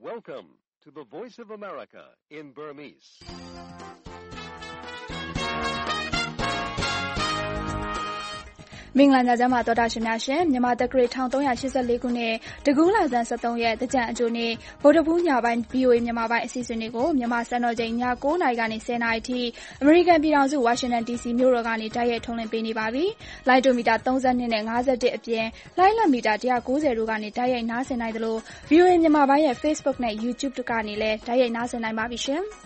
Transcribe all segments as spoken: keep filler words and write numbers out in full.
Welcome to the Voice of America in Burmese. ။မင်္ဂလာညချမ်းပါသောတာရှင်များရှင်မြန်မာတက္ကရာ၁၃၈၄ခုနှစ်တကူးလဆန်း၁၃ရက်တကြံအကျိုးနေ့ဗုဒ္ဓဘူးညပိုင်း ဗွီအိုအေ မြန်မာပိုင်းအစီအစဉ်တွေကိုမြန်မာစံတော်ချိန်ည၉နာရီကနေ၁၀နာရီထိအမေရိကန်ပြည်ထောင်စုဝါရှင်တန် ဒီစီမြို့တော်ကနေတိုက်ရိုက်ထုတ်လွှင့်ပေးနေပါပြီ။လိုင်းဒိုမီတာ၃၂နဲ့၅၁အပြင်လိုင်းလတ်မီတာ၁၉၀တို့ကနေတိုက်ရိုက်နားဆင်နိုင်သလို ဗွီအိုအေ မြန်မာပိုင်းရဲ့ Facebook နဲ့ YouTube တို့ကနေလည်းတိုက်ရိုက်နားဆင်နိုင်ပါပြီရှင်။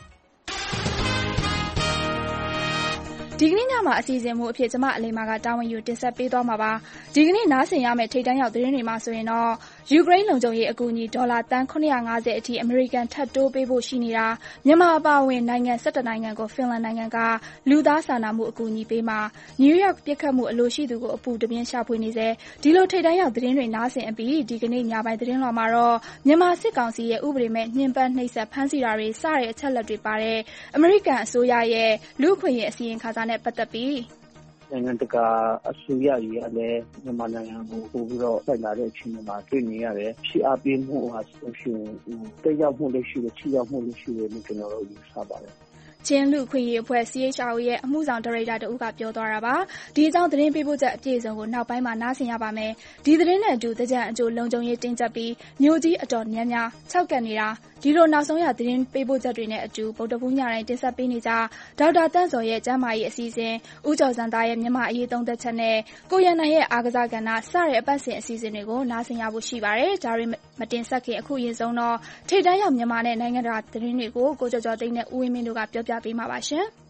ဒီကနေ့ညမှာအစီအစဉ်မှုအဖြစ်ကျမအလိမ္မာကတာဝန်ယူတင်ဆက်ပေးသွားမှာပါ။ဒီကနေ့နားဆင်ရမယ့်ထိပ်တန်းရောက်သတင်းတွေမှာဆိုရင်တော့ယူကရိန်းလုံခြုံရေးအကူအညီဒေါ်လာသန်း၇၅၀အထိအမေရိကန်ထပ်တိုးပေးဖို့ရှိနေတာမြန်မာအပါအဝင်နိုင်ငံ၁၁နိုင်ငံကိုဖင်လန်နိုင်ငံကလူသားစာနာမှုအကူအညီပေးမှာနယူးယောက်ပြစ်ခတ်မှုအလိုရှိသူကိုအပူတပြင်းရှာဖွေနေစေဒီလိုထိပ်တန်းရောက်သတင်းတွေနားဆင်အပြီးဒီကနေ့ညပိုင်းသတင်းလွှာမှာတော့မြန်မာစစ်ကောင်စီရဲ့ဥပဒေမဲ့ညှဉ်းပန်းနှိပ်စက်ဖမ်းဆီးတာတွေစတဲ့အချက်လက်တွေပါတဲ့အမေရိကန်အစိုးရရဲ့လူ့အခွင့်အရေးအစီရင်ခံစာနဲ့ပတ်သက်ပြီးနိုင်ငံတကာအစိုးရကြီးကလည်းမြန်မာနိုင်ငံကိုပို့ပြီးတော့ဆက်လာတဲ့အချိန်မှာတွေ့နေရတယ်။ဖြစ်အပ်ပြီးမှုဟာဆိုရှင်တက်ရောက်မှုလည်းရှိတယ်၊ထိရောက်မှုလည်းရှိတယ်လို့ကျွန်တော်တို့ယူဆပါတယ်။ချင်းလူခွင့်ရေးအဖွဲ့ C H R O ရဲ့အမှုဆောင်ဒါရိုက်တာတဦးကပြောသွားတာပါ။ဒီအကြောင်းသတင်းပေးပို့ချက်အပြည့်အစုံကိုနောက်ပိုင်းမှာနားဆင်ရပါမယ်။ဒီသတင်းနဲ့အတူတကြံအကျိုးလုံခြုံရေးတင်းကျပ်ပြီးမျိုးကြီးအတော်များများခြောက်ကပ်နေတာဒီလိုနောက်ဆုံးရသတင်းပေးပို့ချက်တွေနဲ့အတူဗုဒ္ဓဘူးညတိုင်းတင်ဆက်ပေးနေကြဒေါက်တာတန့်စော်ရဲ့ကျမ်းမာရေးအစီအစဉ်ဦးကျော်စံသားရဲ့မြန်မာအရေးသုံးသက်ချက်နဲ့ကိုရန်နိုင်ရဲ့အားကစားကဏ္ဍစတဲ့အပတ်စဉ်အစီအစဉ်တွေကိုနားဆင်ရဖို့ရှိပါတယ်။ဒါတွေမတင်ဆက်ခင်အခုရင်ဆုံးတော့ထိပ်တန်းရောက်မြန်မာနဲ့နိုင်ငံတကာသတင်းတွေကိုကိုကျော်ကျော်သိန်းနဲ့ဦးဝင်းမင်းတို့ကပြောပြပေးမှာပါရှင်။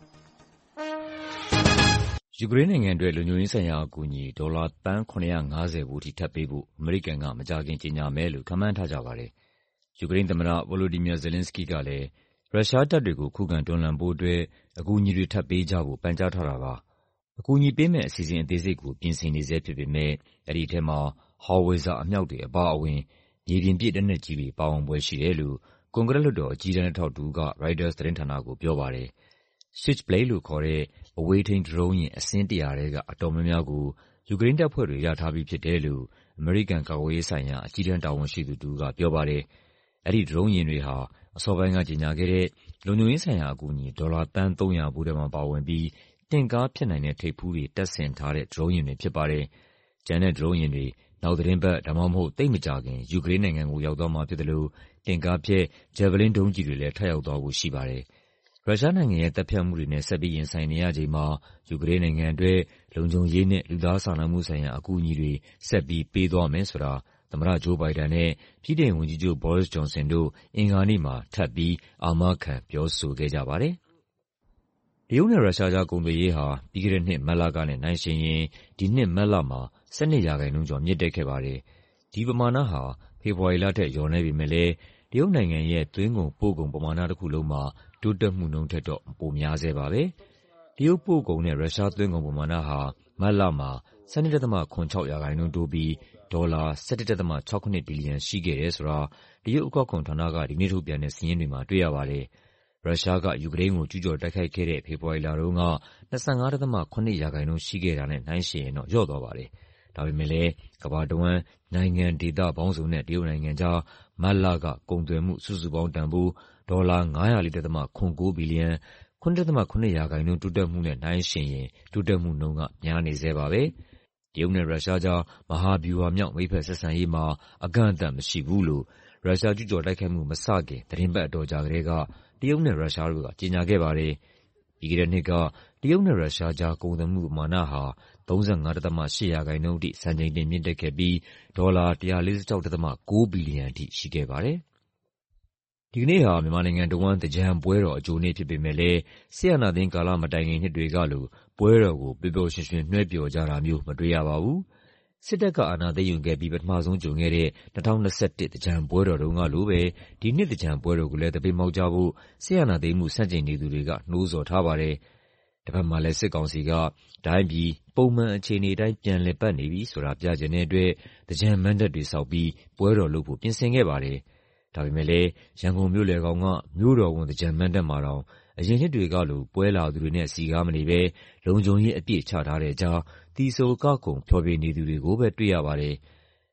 ယူကရိန်းနိုင်ငံအတွက်လုံခြုံရေးဆိုင်ရာအကူအညီဒေါ်လာသန်း၇၅၀ဖိုးထိထပ်ပေးဖို့အမေရိကန်ကမကြာခင်ကြေညာမယ်လို့ခန့်မှန်းထားကြပါတယ်။ယူကရိန်းသမ္မတ Volodymyr Zelensky ကလည်းရုရှားတပ်တွေကိုခုခံတွန်းလှန်ဖို့အတွက်အကူအညီတွေထပ်ပေးကြဖို့ပန်ကြားထားတာပါ။အကူအညီပေးမယ့်အစီအစဉ်အသေးစိတ်ကိုပြင်ဆင်နေဆဲဖြစ်ပေမယ့်အဲဒီထဲမှာဟောင်ဝစ်ဇာအမြောက်တွေအပါအဝင်မြေပြင်ပစ်လက်နက်ကြီးတွေပါဝင်ဖွယ်ရှိတယ်လို့ကွန်ဂရက်လွှတ်တော်အကြီးတန်းလက်ထောက်တဦးက ရိုက်တာသတင်းဌာနကိုပြောပါတယ်။ Switchblade လို့ခေါ်တဲ့အဝေးထိန်းဒရုန်းယာဉ်အစင်းတရာထဲကအတော်များများကိုယူကရိန်းတပ်ဖွဲ့တွေရထားပြီးဖြစ်တယ်လို့အမေရိကန်ကာကွယ်ရေးဆိုင်ရာအကြီးတန်းတာဝန်ရှိသူတဦးကပြောပါတယ်။အဲဒီဒရုန်းယာဉ်တွေဟာအစောပိုင်းကကြေညာခဲ့တဲ့လုံခြုံရေးဆိုင်ရာအကူအညီဒေါ်လာသန်း၃၀၀ဖိုးထဲမှာပါဝင်ပြီးတင့်ကားဖြစ်နိုင်တဲ့ထိပ်ဖူးတွေတပ်ဆင်ထားတဲ့ဒရုန်းယာဉ်တွေဖြစ်ပါတယ်။ကျန်တဲ့ဒရုန်းယာဉ်တွေနောက်သီတင်းပတ်ဒါမှမဟုတ်သိပ်မကြာခင်ယူကရိန်းနိုင်ငံကိုရောက်သွားမှာဖြစ်သလိုတင့်ကားဖျက်ဂျက်ဗလင်းဒုံးကျည်တွေလည်းထပ်ရောက်သွားဖို့ရှိပါတယ်။ရုရှားနိုင်ငံရဲ့သတ်ဖြတ်မှုတွေနဲ့ဆက်ပြီးရင်ဆိုင်နေရချိန်မှာယူကရိန်းနိုင်ငံအတွက်လုံခြုံရေးနဲ့လူသားစာနာမှုဆိုင်ရာအကူအညီတွေဆက်ပြီးပေးသွားမယ်ဆိုတာသမ္မတဂျိုးဘိုင်ဒန်နဲ့ဗြိတိန်ဝန်ကြီးချုပ်ဘောရစ်ဂျွန်ဆင်တို့အင်္ဂါနေ့မှာထပ်ပြီးအာမခံပြောဆိုခဲ့ကြပါတယ်။တရုတ်နဲ့ရုရှားကြားကုန်သွယ်ရေးဟာပြီးခဲ့တဲ့နှစ်မတ်လကနဲ့နှိုင်းယှဉ်ရင်ဒီနှစ်မတ်လမှာ၁၂ရာခိုင်နှုန်းကျော်မြင့်တက်ခဲ့ပါတယ်။ဒီပမာဏဟာဖေဖော်ဝါရီလထက်လျော့နည်းပေမယ့်လည်းတရုတ်နိုင်ငံရဲ့သွင်းကုန်ပို့ကုန်ပမာဏတစ်ခုလုံးမှာတိုးတက်မှုနှုန်းထက်တော့ပိုများဆဲပါပဲ။တရုတ်ပို့ကုန်နဲ့ရုရှားသွင်းကုန်ပမာဏဟာမတ်လမှာ၁၂.၇၆ရာခိုင်နှုန်းတိုးပြီးဒေါ်လာ၁၁.၆၇ဘီလီယံရှိခဲ့တယ်ဆိုတာတရုတ်အကောက်ခွန်ဌာနကဒီနေ့ထုတ်ပြန်တဲ့စာရင်းတွေမှာတွေ့ရပါတယ်။ရုရှားကယူကရိန်းကိုကျူးကျော်တိုက်ခိုက်ခဲ့တဲ့ဖေဖော်ဝါရီလတုန်းက၂၅.၇ရာခိုင်နှုန်းရှိခဲ့တာနဲ့နှိုင်းယှဉ်ရင်တော့လျော့သွားပါတယ်။ဒါပေမဲ့လည်းကမ္ဘာတဝန်းနိုင်ငံဒေသပေါင်းစုံနဲ့တရုတ်နိုင်ငံကြားမတ်လကကုန်သွယ်မှုစုစုပေါင်းတန်ဖိုးဒေါ်လာ၅၀၄.၇၉ဘီလီယံ၊၇.၇ရာခိုင်နှုန်းတိုးတက်မှုနဲ့နှိုင်းယှဉ်ရင်တိုးတက်မှုနှုန်းကများနေဆဲပါပဲ။တရုတ်နဲ့ရုရှားကြားမဟာဗျူဟာမြောက်မိတ်ဘက်ဆက်ဆံရေးမှာအကန့်အသတ်မရှိဘူးလို့ရုရှားကျူးကျော်တိုက်ခိုက်မှုမစခင်သီတင်းပတ်အတော်ကြာကတည်းကတရုတ်နဲ့ရုရှားတို့ကကြေညာခဲ့ပါတယ်။ပြီးခဲ့တဲ့နှစ်ကတရုတ်နဲ့ရုရှားကြားကုန်သွယ်မှုပမာဏဟာ၃၅.၈ရာခိုင်နှုန်းအထိစံချိန်တင်မြင့်တက်ခဲ့ပြီးဒေါ်လာ၁၄၆.၉ဘီလီယံအထိရှိခဲ့ပါတယ်။ဒီကနေ့ဟာမြန်မာနိုင်ငံတဝန်းသင်္ကြန်ပွဲတော်အကြိုနေ့ဖြစ်ပေမယ့်လည်းစစ်အာဏာသိမ်းကာလမတိုင်ခင်နှစ်တွေကလိုပွဲတော်ကိုပျော်ပျော်ရွှင်ရွှင်နှဲ့ပျော်ကြတာမျိုးမတွေ့ရပါဘူး။စစ်တပ်ကအာဏာသိမ်းယူခဲ့ပြီးပထမဆုံးကြုံခဲ့တဲ့၂၀၂၁သင်္ကြန်ပွဲတော်တုန်းကလိုပဲဒီနှစ်သင်္ကြန်ပွဲတော်ကိုလည်းသပိတ်မှောက်ကြဖို့စစ်အာဏာသိမ်းမှုဆန့်ကျင်နေသူတွေကနှိုးဆော်ထားပါတယ်။တဘက်မှာလည်းစစ်ကောင်စီကတိုင်းပြည်ပုံမှန်အခြေအနေအတိုင်းပြန်လည်ပတ်နေပြီဆိုတာပြချင်တဲ့အတွက်သင်္ကြန်မဏ္ဍပ်တွေဆောက်ပြီးပွဲတော်လုပ်ဖို့ပြင်ဆင်ခဲ့ပါတယ်။ဒါပေမဲ့လည်းရန်ကုန်မြို့လယ်ခေါင်ကမြို့တော်ဝန်သင်္ကြန်မဏ္ဍပ်မှာတောင်အရင်နှစ်တွေကလိုပွဲလာသူတွေနဲ့စည်ကားမနေဘဲလုံခြုံရေးအပြည့်ချထားတဲ့ကြားသီဆိုကခုန်ဖျော်ဖြေနေသူတွေကိုပဲတွေ့ရပါတယ်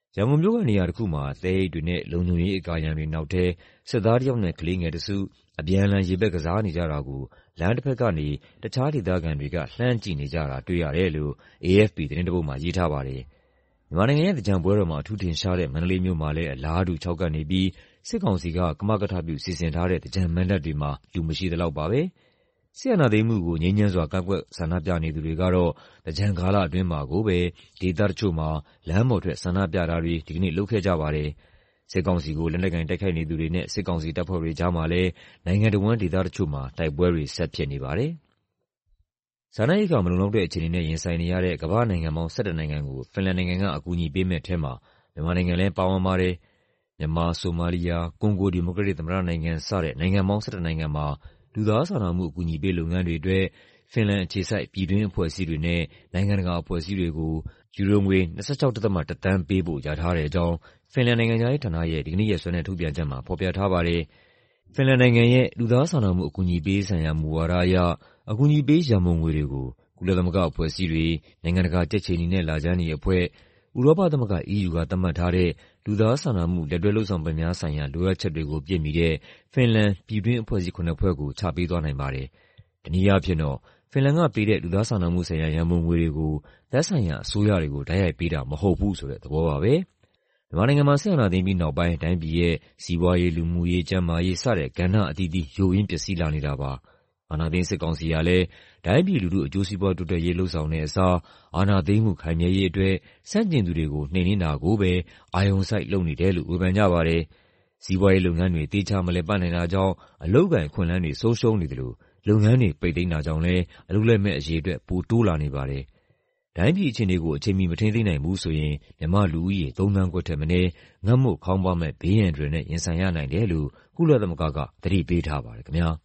ရန်ကုန်မြို့ကနေရာတစ်ခုမှာသဲအိတ်တွေနဲ့လုံခြုံရေးအကာအရံတွေနောက်ထဲစစ်သားတစ်ယောက်နဲ့ကလေးငယ်တစ်စုအပြန်အလှန်ရေပက်ကစားနေကြတာကိုလမ်းတစ်ဖက်ကနေတခြားဒေသခံတွေကလှမ်းကြည့်နေကြတာတွေ့ရတယ်လို့ A F P သတင်းတစ်ပုဒ်မှာရေးထားပါတယ်။မြန်မာနိုင်ငံရဲ့သင်္ကြန်ပွဲတော်မှာအထူးထင်ရှားတဲ့မန္တလေးမြို့မှာလည်းအလားတူခြောက်ကပ်နေပြီးစစ်ကောင်စီကကမကထပြုစီစဉ်ထားတဲ့သင်္ကြန်မဏ္ဍပ်တွေမှာလူမရှိသလောက်ပါပဲ။စစ်အာဏာသိမ်းမှုကိုငြိမ်းချမ်းစွာကန့်ကွက်ဆန္ဒပြနေသူတွေကတော့သင်္ကြန်ကာလအတွင်းမှာကိုပဲဒေသတချို့မှာလမ်းပေါ်ထွက်ဆန္ဒပြတာတွေဒီကနေ့လုပ်ခဲ့ကြပါတယ်။စစ်ကောင်စီကိုလက်နက်ကိုင်တိုက်ခိုက်နေသူတွေနဲ့စစ်ကောင်စီတပ်ဖွဲ့တွေကြားမှာလည်းနိုင်ငံတစ်ဝန်းဒေသတချို့မှာတိုက်ပွဲတွေဆက်ဖြစ်နေပါတယ်။စားနပ်ရိက္ခာမလုံလောက်တဲ့အခြေအနေနဲ့ရင်ဆိုင်နေရတဲ့ကမ္ဘာ့နိုင်ငံပေါင်း၁၁နိုင်ငံကိုဖင်လန်နိုင်ငံကအကူအညီပေးမယ့်ထဲမှာမြန်မာနိုင်ငံလည်းပါဝင်ပါတယ်။မြန်မာ၊ဆိုမာလီယာ၊ကွန်ဂိုဒီမိုကရက်တစ်သမ္မတနိုင်ငံစတဲ့နိုင်ငံပေါင်း၁၁နိုင်ငံမှာလူသားစာနာမှုအကူအညီပေးလုပ်ငန်းတွေအတွက်ဖင်လန်အခြေစိုက်ပြည်တွင်းအဖွဲ့အစည်းတွေနဲ့နိုင်ငံတကာအဖွဲ့အစည်းတွေကိုယူရိုငွေ၂၆.၁ သန်းပေးဖို့လျာထားတဲ့အကြောင်းဖင်လန်နိုင်ငံခြားရေးဌာနရဲ့ဒီကနေ့ရက်စွဲနဲ့ထုတ်ပြန်ချက်မှာဖော်ပြထားပါတယ်။ဖင်လန်နိုင်ငံရဲ့လူသားစာနာမှုအကူအညီပေးဆိုင်ရာမူဝါဒအရအကူအညီပေးရန်ပုံငွေတွေကိုကုလသမဂ္ဂအဖွဲ့အစည်းတွေ၊နိုင်ငံတကာကြက်ခြေနီနဲ့လခြမ်းနီအဖွဲ့၊ဥရောပသမဂ္ဂ E U ကသတ်မှတ်ထားတဲ့လူသားစာနာမှုလက်တွဲလုပ်ဆောင်ဖက်များဆိုင်ရာလိုအပ်ချက်တွေကိုပြည့်မီတဲ့ဖင်လန်ပြည်တွင်းအဖွဲ့အစည်းခုနစ်ဖွဲ့ကိုချပေးသွားနိုင်ပါတယ်။တနည်းအားဖြင့်တော့ဖင်လန်ကပေးတဲ့လူသားစာနာမှုဆိုင်ရာရန်ပုံငွေတွေကိုသက်ဆိုင်ရာအစိုးရတွေကိုတိုက်ရိုက်ပေးတာမဟုတ်ဘူးဆိုတဲ့သဘောပါပဲ။မြန်မာနိုင်ငံမှာစစ်အာဏာသိမ်းပြီးနောက်ပိုင်းတိုင်းပြည်ရဲ့စီးပွားရေး၊လူမှုရေး၊ကျန်းမာရေးစတဲ့ကဏ္ဍအသီးသီးယိုယွင်းပျက်စီးလာနေတာပါ။အာဏာသိမ်းစစ်ကောင်စီကလည်းတိုင်းပြည်လူထုအကျိုးစီးပွားတိုးတက်ရေးလုပ်ဆောင်တဲ့အစားအာဏာသိမ်းမှုခိုင်မြဲရေးအတွက်ဆန့်ကျင်သူတွေကိုနှိမ်နင်းတာကိုပဲအာရုံစိုက်လုပ်နေတယ်လို့ဝေဖန်ကြပါတယ်။စီးပွားရေးလုပ်ငန်းတွေသေချာမလည်ပတ်နိုင်တာကြောင့်အလုပ်အကိုင်အခွင့်အလမ်းတွေဆုံးရှုံးနေသလိုလုပ်ငန်းတွေပိတ်သိမ်းတာကြောင့်လည်းအလုပ်လက်မဲ့အရေအတွက်ပိုတိုးလာနေပါတယ်။တိုင်းပြည်အခြေအနေကိုအချိန်မီမထိန်းသိမ်းနိုင်ဘူးဆိုရင်မြန်မာ့လူဦးရေသုံးသန်းခွဲထက်မနည်းငတ်မွတ်ခေါင်းပါးမယ့်ဘေးအန္တရာယ်နဲ့ရင်ဆိုင်ရနိုင်တယ်လို့ကုလသမဂ္ဂကသတိပေးထားပါတယ်ခင်ဗျာ။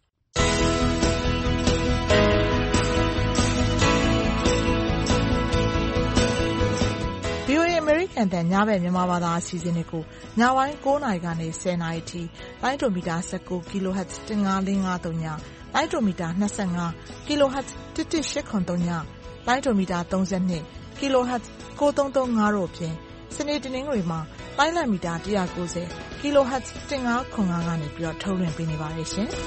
ဗွီအိုအေ အမေရိကန်အသံညဘက်မြန်မာဘာသာအစီအစဉ်တွေကိုညပိုင်း၉နာရီကနေ၁၀နာရီထိလိုင်းဒိုမီတာ၁၉ kHz ၁၅၄၅၃ညလိုင်းဒိုမီတာ၂၅ kHz ၁၁၈၇၃ညလိုင်းဒိုမီတာ၃၂ kHz ၉၃၃၅တို့အပြင်စနေတနင်္ဂနွေမှာလိုင်းလံမီတာ၁၉၀ kHz ၁၅၇၅ကနေပြီးတော့ထုတ်လွှင့်ပေးနေပါတယ်ရှင်။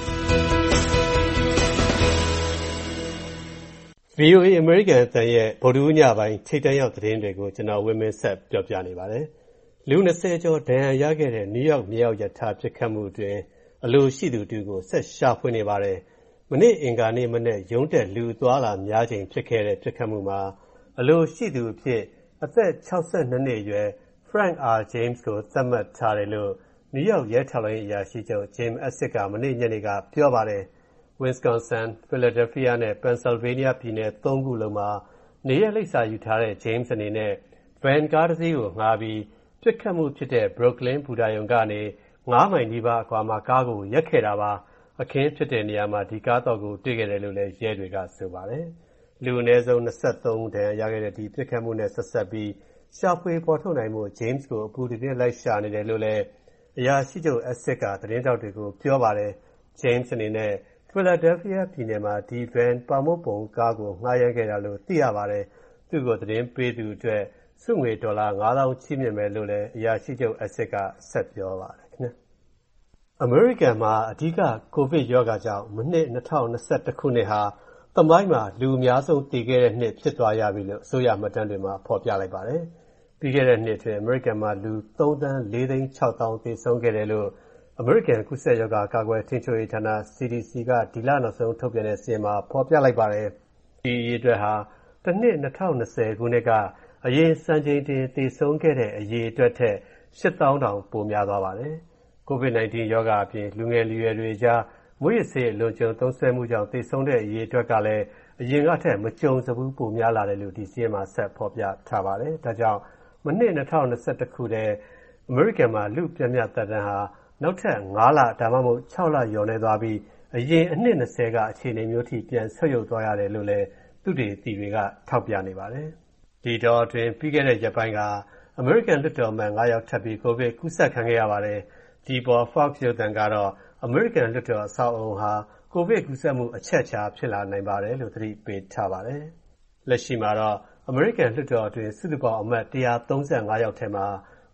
ဗွီအိုအေ အမေရိကန်အသံရဲ့ဗုဒ္ဓဟူးညပိုင်းထိပ်တန်းရောက်သတင်းတွေကိုကျွန်တော်ဝင်းမင်းဆက်ပြောပြနေပါတယ်။လူ၂၀ကျော်ဒဏ်ရာရခဲ့တဲ့နယူးယောက်မြေအောက်ရထားပစ်ခတ်မှုအတွင်းအလိုရှိသူတူကိုဆက်ရှာဖွေနေပါတယ်။မနေ့အင်္ဂါနေ့မနေ့ရုံးတက်လူသွားလာများချိန်ဖြစ်ခဲ့တဲ့ပစ်ခတ်မှုမှာအလိုရှိသူအဖြစ်အသက်၆၂နှစ်အရွယ် Frank R. James ကိုသတ်မှတ်ထားတယ်လို့နယူးယောက်ရဲထောက်လှမ်းရေးအရာရှိချုပ် Jim Essig ကမနေ့ညနေကပြောပါတယ်။ Wisconsin, Philadelphia နဲ့ Pennsylvania ပြည်နယ်သုံးခုလုံးမှာနေရပ်လိပ်စာယူထားတဲ့ James အနေနဲ့ van ကားတစ်စီးကိုငှားပြီးပြစ်ခတ်မှုဖြစ်တဲ့ Brooklyn ဘူတာရုံကနေငါးမိုင်နီးပါးအကွာမှာကားကိုရပ်ခဲ့တာပါ။အခင်းဖြစ်တဲ့နေရာမှာဒီကားတော့ကိုတွေ့ခဲ့တယ်လို့လည်းရဲတွေကဆိုပါတယ်။လူအနည်းဆုံး၂၃ဦးဒဏ်ရာရခဲ့တဲ့ဒီပြစ်ခတ်မှုနဲ့ဆက်ဆက်ပြီးရှာဖွေပေါ်ထုတ်နိုင်မှု James ကိုအပူတပြင်းလိုက်ရှာနေတယ်လို့လည်းအရာရှိချုပ် Essig ကသတင်းထောက်တွေကိုပြောပါတယ်။ James အနေနဲ့Philadelphia ပြည်နယ်မှာဒီ van ပေါင်မုတ်ပုံကားကိုငှားရမ်းခဲ့တာလို့သိရပါတယ်။သူ့ကိုသတင်းပေးသူအတွက်ဆုငွေဒေါ်လာငါးသောင်းချီးမြှင့်မယ်လို့လည်းအရာရှိချုပ် Essig ကဆက်ပြောပါတယ်ခင်ဗျ။အမေရိကန်မှာအဓိကကိုဗစ်ရောဂါကြောင့်မနှစ်၂၀၂၁ခုနှစ်ဟာသမိုင်းမှာလူအများဆုံးသေခဲ့တဲ့နှစ်ဖြစ်သွားရပြီလို့အစိုးရမှတ်တမ်းတွေမှာဖော်ပြလိုက်ပါတယ်။ပြီးခဲ့တဲ့နှစ်အတွင်းအမေရိကန်မှာလူသုံးသန်းလေးသိန်းခြောက်သောင်းသေဆုံးခဲ့တယ်လို့အမေရိကန်ကူးစက်ရောဂါကာကွယ်ထိန်းချုပ်ရေးဌာန C D C ကဒီလနောက်ဆုံးထုတ်ပြန်တဲ့စာရင်းမှာဖော်ပြလိုက်ပါတယ်။ဒီအရေအတွက်ဟာတစ်နှစ်၂၀၂၀ခုနှစ်ကအရင်စံချိန်တင်သေဆုံးခဲ့တဲ့အရေအတွက်ထက်ရှစ်သောင်းတောင်ပိုများသွားပါတယ်။ ကိုဗစ်၁၉ ရောဂါအပြင်လူငယ်လူရွယ်တွေကြားမွေးရဆေးအလွန်အကျွံသုံးစွဲမှုကြောင့်သေဆုံးတဲ့အရေအတွက်ကလည်းအရင်ကထက်မကြုံစဘူးပိုများလာတယ်လို့ဒီစာရင်းမှာဆက်ဖော်ပြထားပါတယ်။ဒါကြောင့်မနှစ်၂၀၂၁ခုထဲအမေရိကန်မှာလူပြည့်မြတ်သက်တမ်းဟာနောက်ထပ်ငါးလဒါမှမဟုတ်ခြောက်လလျော်နေသွားပြီးအရင်အနှစ်၂၀ကအခြေအနေမျိုးထိပြန်ဆုတ်ယုတ်သွားရတယ်လို့လည်းသုတေသီတွေကထောက်ပြနေပါတယ်။ဒီတော့အတွင်းပြီးခဲ့တဲ့ရက်ပိုင်းကအမေရိကန်လွှတ်တော်အမတ်ငါးယောက်ထပ်ပြီးကိုဗစ်ကူးစက်ခံခဲ့ရပါတယ်။ဒီပေါ် Fox ရုပ်သံကတော့အမေရိကန်လွှတ်တော်အဆောက်အအုံဟာကိုဗစ်ကူးစက်မှုအချက်အခြာဖြစ်လာနိုင်ပါတယ်လို့သတိပေးထားပါတယ်။လက်ရှိမှာတော့အမေရိကန်လွှတ်တော်အတွင်းစုစုပေါင်းအမတ်၁၃၅ယောက်ထဲမှာ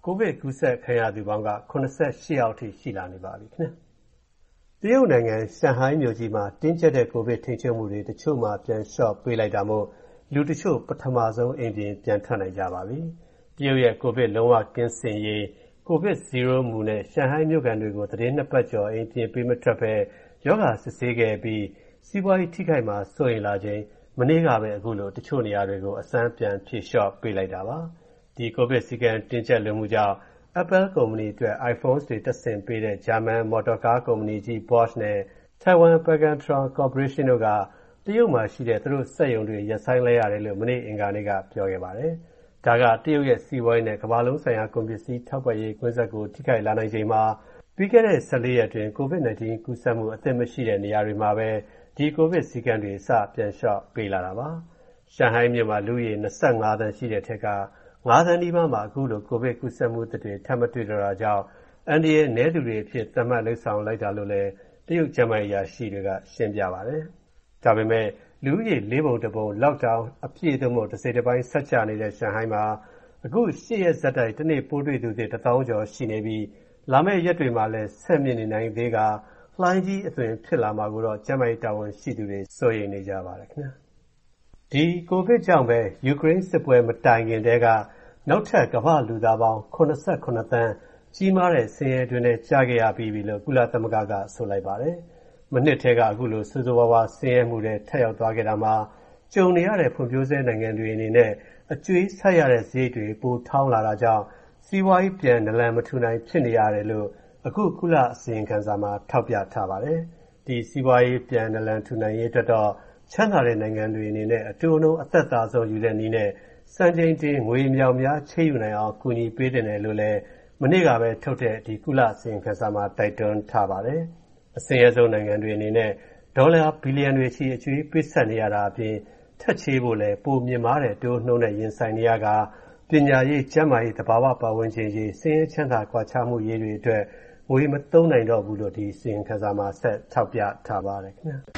ကိုဗစ်ကူးစက်ခံရသူပေါင်းကခုနစ်ဆယ့်ရှစ်ယောက်ထိရှိလာနေပါပြီခင်ဗျ။တရုတ်နိုင်ငံရှန်ဟိုင်းမြို့ကြီးမှာတင်းကျပ်တဲ့ကိုဗစ်ထိန်းချုပ်မှုတွေတချို့မှာပြန်လျှော့ပေးလိုက်တာမို့လူတချို့ပထမဆုံးအိမ်ပြင်ပြန်ထွက်နိုင်ကြပါပြီ။တရုတ်ရဲ့ကိုဗစ်လုံးဝကင်းစင်ရေးကိုဗစ်ဇီရိုမူနဲ့ရှန်ဟိုင်းမြို့ခံတွေကိုသတင်းနှစ်ပတ်ကျော်အိမ်ပြင်ပေးမထွက်ဘဲရောဂါစစ်ဆေးခဲ့ပြီးစီးပွားရေးထိခိုက်မှာစိုးရိမ်လာချိန်မနေ့ကပဲအခုလိုတချို့နေရာတွေကိုအစမ်းပြန်ဖြေလျှော့ပေးလိုက်တာပါ။ဒီကိုဗစ်စည်းကမ်းတင်းကျပ်လိုမှုကြောင့် Apple ကုမ္ပဏီအတွက် iPhone တွေတပ်ဆင်ပေးတဲ့ဂျာမန်မော်တော်ကားကုမ္ပဏီကြီး Bosch နဲ့ Taiwan Pagantron Corporation တို့ကတရုတ်မှာရှိတဲ့သူတို့စက်ရုံတွေရပ်ဆိုင်းလိုက်ရတယ်လို့မနေ့အင်္ဂါနေ့ကပြောခဲ့ပါတယ်။ဒါကတရုတ်ရဲ့စီးပွားရေးနဲ့ကမ္ဘာလုံးဆိုင်ရာကုန်ပစ္စည်းထောက်ပံ့ရေးကွင်းဆက်ကိုထိခိုက်လာနိုင်ချိန်မှာပြီးခဲ့တဲ့၁၄ရက်အတွင်းကိုဗစ်နာইン ကူးစက်မှုအသစ်မရှိတဲ့နေရာတွေမှာပဲဒီကိုဗစ်စည်းကမ်းတွေစပြန်လျှော့ပေးလာတာပါ။ရှန်ဟိုင်းမြို့မှာလူဦးရေ၂၅သန်းရှိတဲ့ထက်က၅သန်းနီးပါးမှာအခုလိုကိုဗစ်ကူးစက်မှုတွေထပ်မတွေ့တော့တာကြောင့်အန်ဒီရဲ့နည်းသူတွေအဖြစ်သတ်မှတ်လှုပ်ဆောင်လိုက်တာလို့လည်းတရုတ်ကျန်းမာရေးအရာရှိတွေကရှင်းပြပါတယ်။ဒါပေမဲ့လူဦးရေလေးပုံတစ်ပုံ lockdown အပြည့်သို့မဟုတ်တစ်စိတ်တစ်ပိုင်းဆက်ချနေတဲ့ရှန်ဟိုင်းမှာအခု၈ရက်ဇက်တိုက်တစ်နေ့ပိုးတွေ့သူတွေတစ်သောင်းကျော်ရှိနေပြီးလာမယ့်ရက်တွေမှာလည်းဆက်မြင့်နေနိုင်သေးကလှိုင်းကြီးအသွင်ဖြစ်လာမှာကိုတော့ကျန်းမာရေးတာဝန်ရှိသူတွေစိုးရိမ်နေကြပါတယ်ခင်ဗျာ။ဒီကိုဗစ်ကြောင့်ပဲယူကရိန်းစစ်ပွဲမတိုင်ခင်တည်းကနောက်ထပ်ကမ္ဘာလူသားပေါင်း၇၇သန်းကြီးမားတဲ့ဆင်းရဲတွင်းနဲ့ကြားခဲ့ရပြီးပြီလို့ကုလသမဂ္ဂကဆိုလိုက်ပါတယ်။မနှစ်ထဲကအခုလိုဆိုးဆိုးဝါးဝါးဆင်းရဲမှုတွေထပ်ရောက်သွားခဲ့တာမှာကြုံနေရတဲ့ဖွံ့ဖြိုးဆဲနိုင်ငံတွေအနေနဲ့အကျွေးဆက်ရတဲ့ဈေးတွေပိုထောင်းလာတာကြောင့်စီးပွားရေးပြန်နလန်မထူနိုင်ဖြစ်နေရတယ်လို့အခုကုလအစီရင်ခံစာမှာထောက်ပြထားပါတယ်။ဒီစီးပွားရေးပြန်နလန်ထူနိုင်ရေးအတွက်တော့ချမ်းသာတဲ့နိုင်ငံတွေအနေနဲ့အတူအနှုံအသက်သာဆုံးယူတဲ့နည်းနဲ့စံချိန်တင်ငွေမြောက်များချေယူနိုင်အောင်ကူညီပေးတယ်လို့လည်းမနေ့ကပဲထုတ်တဲ့ဒီကုလအစီရင်ခံစာမှာတိုက်တွန်းထားပါတယ်။အစင်းရဲဆုံးနိုင်ငံတွေအနေနဲ့ဒေါ်လာဘီလီယံတွေချီအကျွေးပေးဆက်နေရတာအပြင်ထက်ချေးဖို့လည်းပိုမြင့်မားတဲ့တိုးနှုံးနဲ့ရင်ဆိုင်နေရကပညာရေးကျန်းမာရေးသဘာဝပတ်ဝန်းကျင်ရေးစင်းရဲချမ်းသာကွာခြားမှုရေးတွေအတွက်ငွေမသုံးနိုင်တော့ဘူးလို့ဒီအစီရင်ခံစာမှာဆက်ထောက်ပြထားပါတယ်ခင်ဗျာ။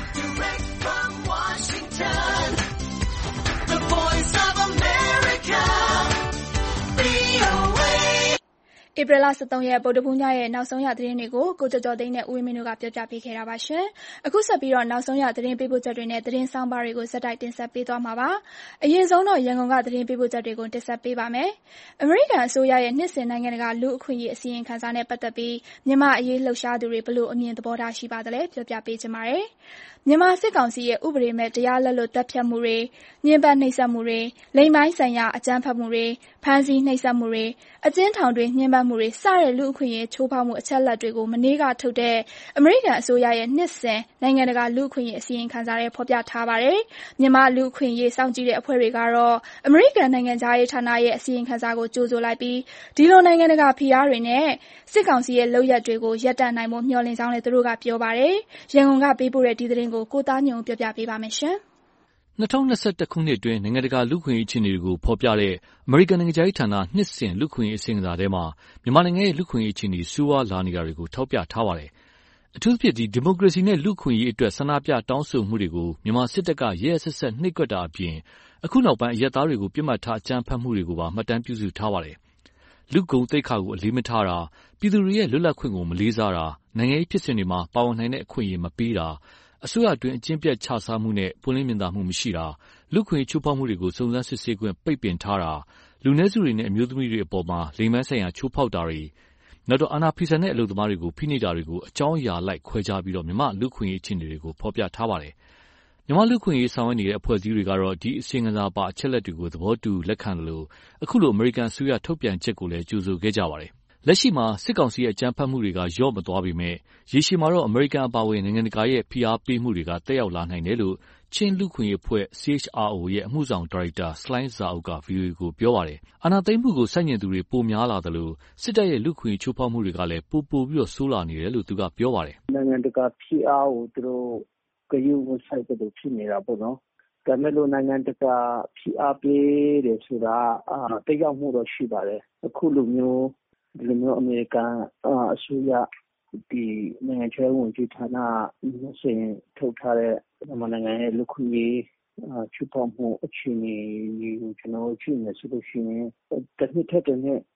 ဧပြီလ၁၃ရက်ဗုဒ္ဓဟူးညရဲ့နောက်ဆုံးရသတင်းတွေကိုကိုကျော်ကျော်သိန်းနဲ့ဦးဝင်းမင်းတို့ကပြောပြပေးခဲ့တာပါရှင်။အခုဆက်ပြီးတော့နောက်ဆုံးရသတင်းပေးပို့ချက်တွေနဲ့သတင်းဆောင်ပါတွေကိုဆက်တိုက်တင်ဆက်ပေးသွားမှာပါ။အရင်ဆုံးတော့ရန်ကုန်ကသတင်းပေးပို့ချက်တွေကိုတင်ဆက်ပေးပါမယ်။အမေရိကန်အစိုးရရဲ့နှစ်စဉ်နိုင်ငံတကာလူ့အခွင့်အရေးအစီရင်ခံစာနဲ့ပတ်သက်ပြီးမြန်မာအရေးလှုပ်ရှားသူတွေဘလို့အမြင်သဘောထားရှိပါသလဲပြောပြပေးချင်ပါတယ်။မြန်မာစစ်ကောင်စီရဲ့ဥပဒေမဲ့တရားလက်လွတ်တပ်ဖြတ်မှုတွေညှဉ်းပန်းနှိပ်စက်မှုတွေလိင်ပိုင်းဆိုင်ရာအကြမ်းဖက်မှုတွေဖမ်းဆီးနှိပ်စက်မှုတွေအကျဉ်းထောင်တွင်းညှဉ်းပန်းမှုတွေစတဲ့လူ့အခွင့်အရေးချိုးဖောက်မှုအချက်အလက်တွေကိုမနေ့ကထုတ်တဲ့အမေရိကန်အစိုးရရဲ့နှစ်စဉ်နိုင်ငံတကာလူ့အခွင့်အရေးအစီရင်ခံစာထဲဖော်ပြထားပါတယ်။မြန်မာလူ့အခွင့်အရေးစောင့်ကြည့်တဲ့အဖွဲ့တွေကတော့အမေရိကန်နိုင်ငံသားရေးဌာနရဲ့အစီရင်ခံစာကိုကြိုဆိုလိုက်ပြီးဒီလိုနိုင်ငံတကာဖိအားတွေနဲ့စစ်ကောင်စီရဲ့လုပ်ရပ်တွေကိုရပ်တန့်နိုင်ဖို့မျှော်လင့်ကြောင်းလည်းသူတို့ကပြောပါတယ်။ရန်ကုန်ကပေးပို့တဲ့ဒီသတင်းကိုကိုသားညုံပြောပြပေးပါမယ်ရှင်။၂၀၂၁ခုနှစ်အတွင်းနိုင်ငံတကာလူ့အခွင့်အရေးအခြေအနေတွေကိုဖော်ပြတဲ့အမေရိကန်နိုင်ငံခြားရေးဌာနနှစ်စဉ်လူ့အခွင့်အရေးအစီရင်ခံစာထဲမှာမြန်မာနိုင်ငံရဲ့လူ့အခွင့်အရေးအခြေအနေဆိုးဝါးလာနေတာတွေကိုထောက်ပြထားပါတယ်။အထူးသဖြင့်ဒီမိုကရေစီနဲ့လူ့အခွင့်အရေးအတွက်ဆန္ဒပြတောင်းဆိုမှုတွေကိုမြန်မာစစ်တပ်ကရက်ရက်စက်စက်နှိပ်ကွက်တာအပြင်အခုနောက်ပိုင်းအရပ်သားတွေကိုပြစ်မှတ်ထားအကြမ်းဖက်မှုတွေကိုပါမှတ်တမ်းပြုစုထားပါတယ်။လူ့ဂုဏ်သိက္ခာကိုအလေးမထားတာပြည်သူတွေရဲ့လွတ်လပ်ခွင့်ကိုမလေးစားတာနိုင်ငံရေးဖြစ်စဉ်တွေမှာပါဝင်နိုင်တဲ့အခွင့်အရေးမပေးတာအစိုးရအတွင်းအကျင့်ပြတ်ခြစားမှုနဲ့ပွင့်လင်းမြင်သာမှုမရှိတာလူ့အခွင့်အရေးချိုးဖောက်မှုတွေကိုစုံစမ်းစစ်ဆေးခွင့်ပိတ်ပင်ထားတာလူနည်းစုတွေနဲ့အမျိုးသမီးတွေအပေါ်မှာလိင်ပိုင်းဆိုင်ရာချိုးဖောက်တာတွေနောက်တော့အာဏာဖီဆန်တဲ့အလုပ်သမားတွေကိုဖိနှိပ်တာတွေကိုအကြောင်းအရာလိုက်ခွဲခြားပြီးတော့မြန်မာလူ့အခွင့်အရေးအခြေအနေတွေကိုဖော်ပြထားပါတယ်။မြန်မာလူ့အခွင့်အရေးဆောင်ရွက်နေတဲ့အဖွဲ့အစည်းတွေကတော့ဒီအစီရင်ခံစာပါအချက်အလက်တွေကိုသဘောတူလက်ခံတယ်လို့အခုလိုအမေရိကန်အစိုးရထုတ်ပြန်ချက်ကိုလည်းကြိုဆိုခဲ့ကြပါတယ်။လက်ရှိမှာစစ်ကောင်စီရဲ့အကြမ်းဖက်မှုတွေကလျော့မသွားပေမဲ့ရေရှည်မှာတော့အမေရိကန်အပါအဝင်နိုင်ငံတကာရဲ့ဖိအားပေးမှုတွေကတက်ရောက်လာနိုင်တယ်လို့ချင်းလူ့ခွင့်ရေးအဖွဲ့ C H R O ရဲ့အမှုဆောင်ဒါရိုက်တာဆလိုင်းဇာအုပ်က ဗွီအိုအေကိုပြောပါတယ်။အာဏာသိမ်းမှုကိုဆန့်ကျင်သူတွေပိုများလာသလိုစစ်တပ်ရဲ့လူ့ခွင့်ရေးချိုးဖောက်မှုတွေကလည်းပိုပိုပြီးဆိုးလာနေတယ်လို့သူကပြောပါတယ်။နိုင်ငံတကာဖိအားကိုသူတို့ဂရုမစိုက်တဲ့ဖြစ်နေတာပေါ့နော်။ဒါပေမဲ့လို့နိုင်ငံတကာဖိအားပေးတယ်ဆိုတာတက်ရောက်မှုတော့ရှိပါတယ်။အခုလိုမျိုးဒီလိုမျိုးအမေရိကန်အစိုးရဒီနိုင်ငံခြားရေးဝန်ကြီးဌာနဆိုရင်ထုတ်ထားတဲ့မြန်မာနိုင်ငံရဲ့လူ့ခွင့်ရေးချိုးဖောက်မှုအခြေအနေကိုကျွန်တော်ကြည့်နေဆိုလို့ရှိရင်တစ်နှစ်ထက်တစ်နှစ်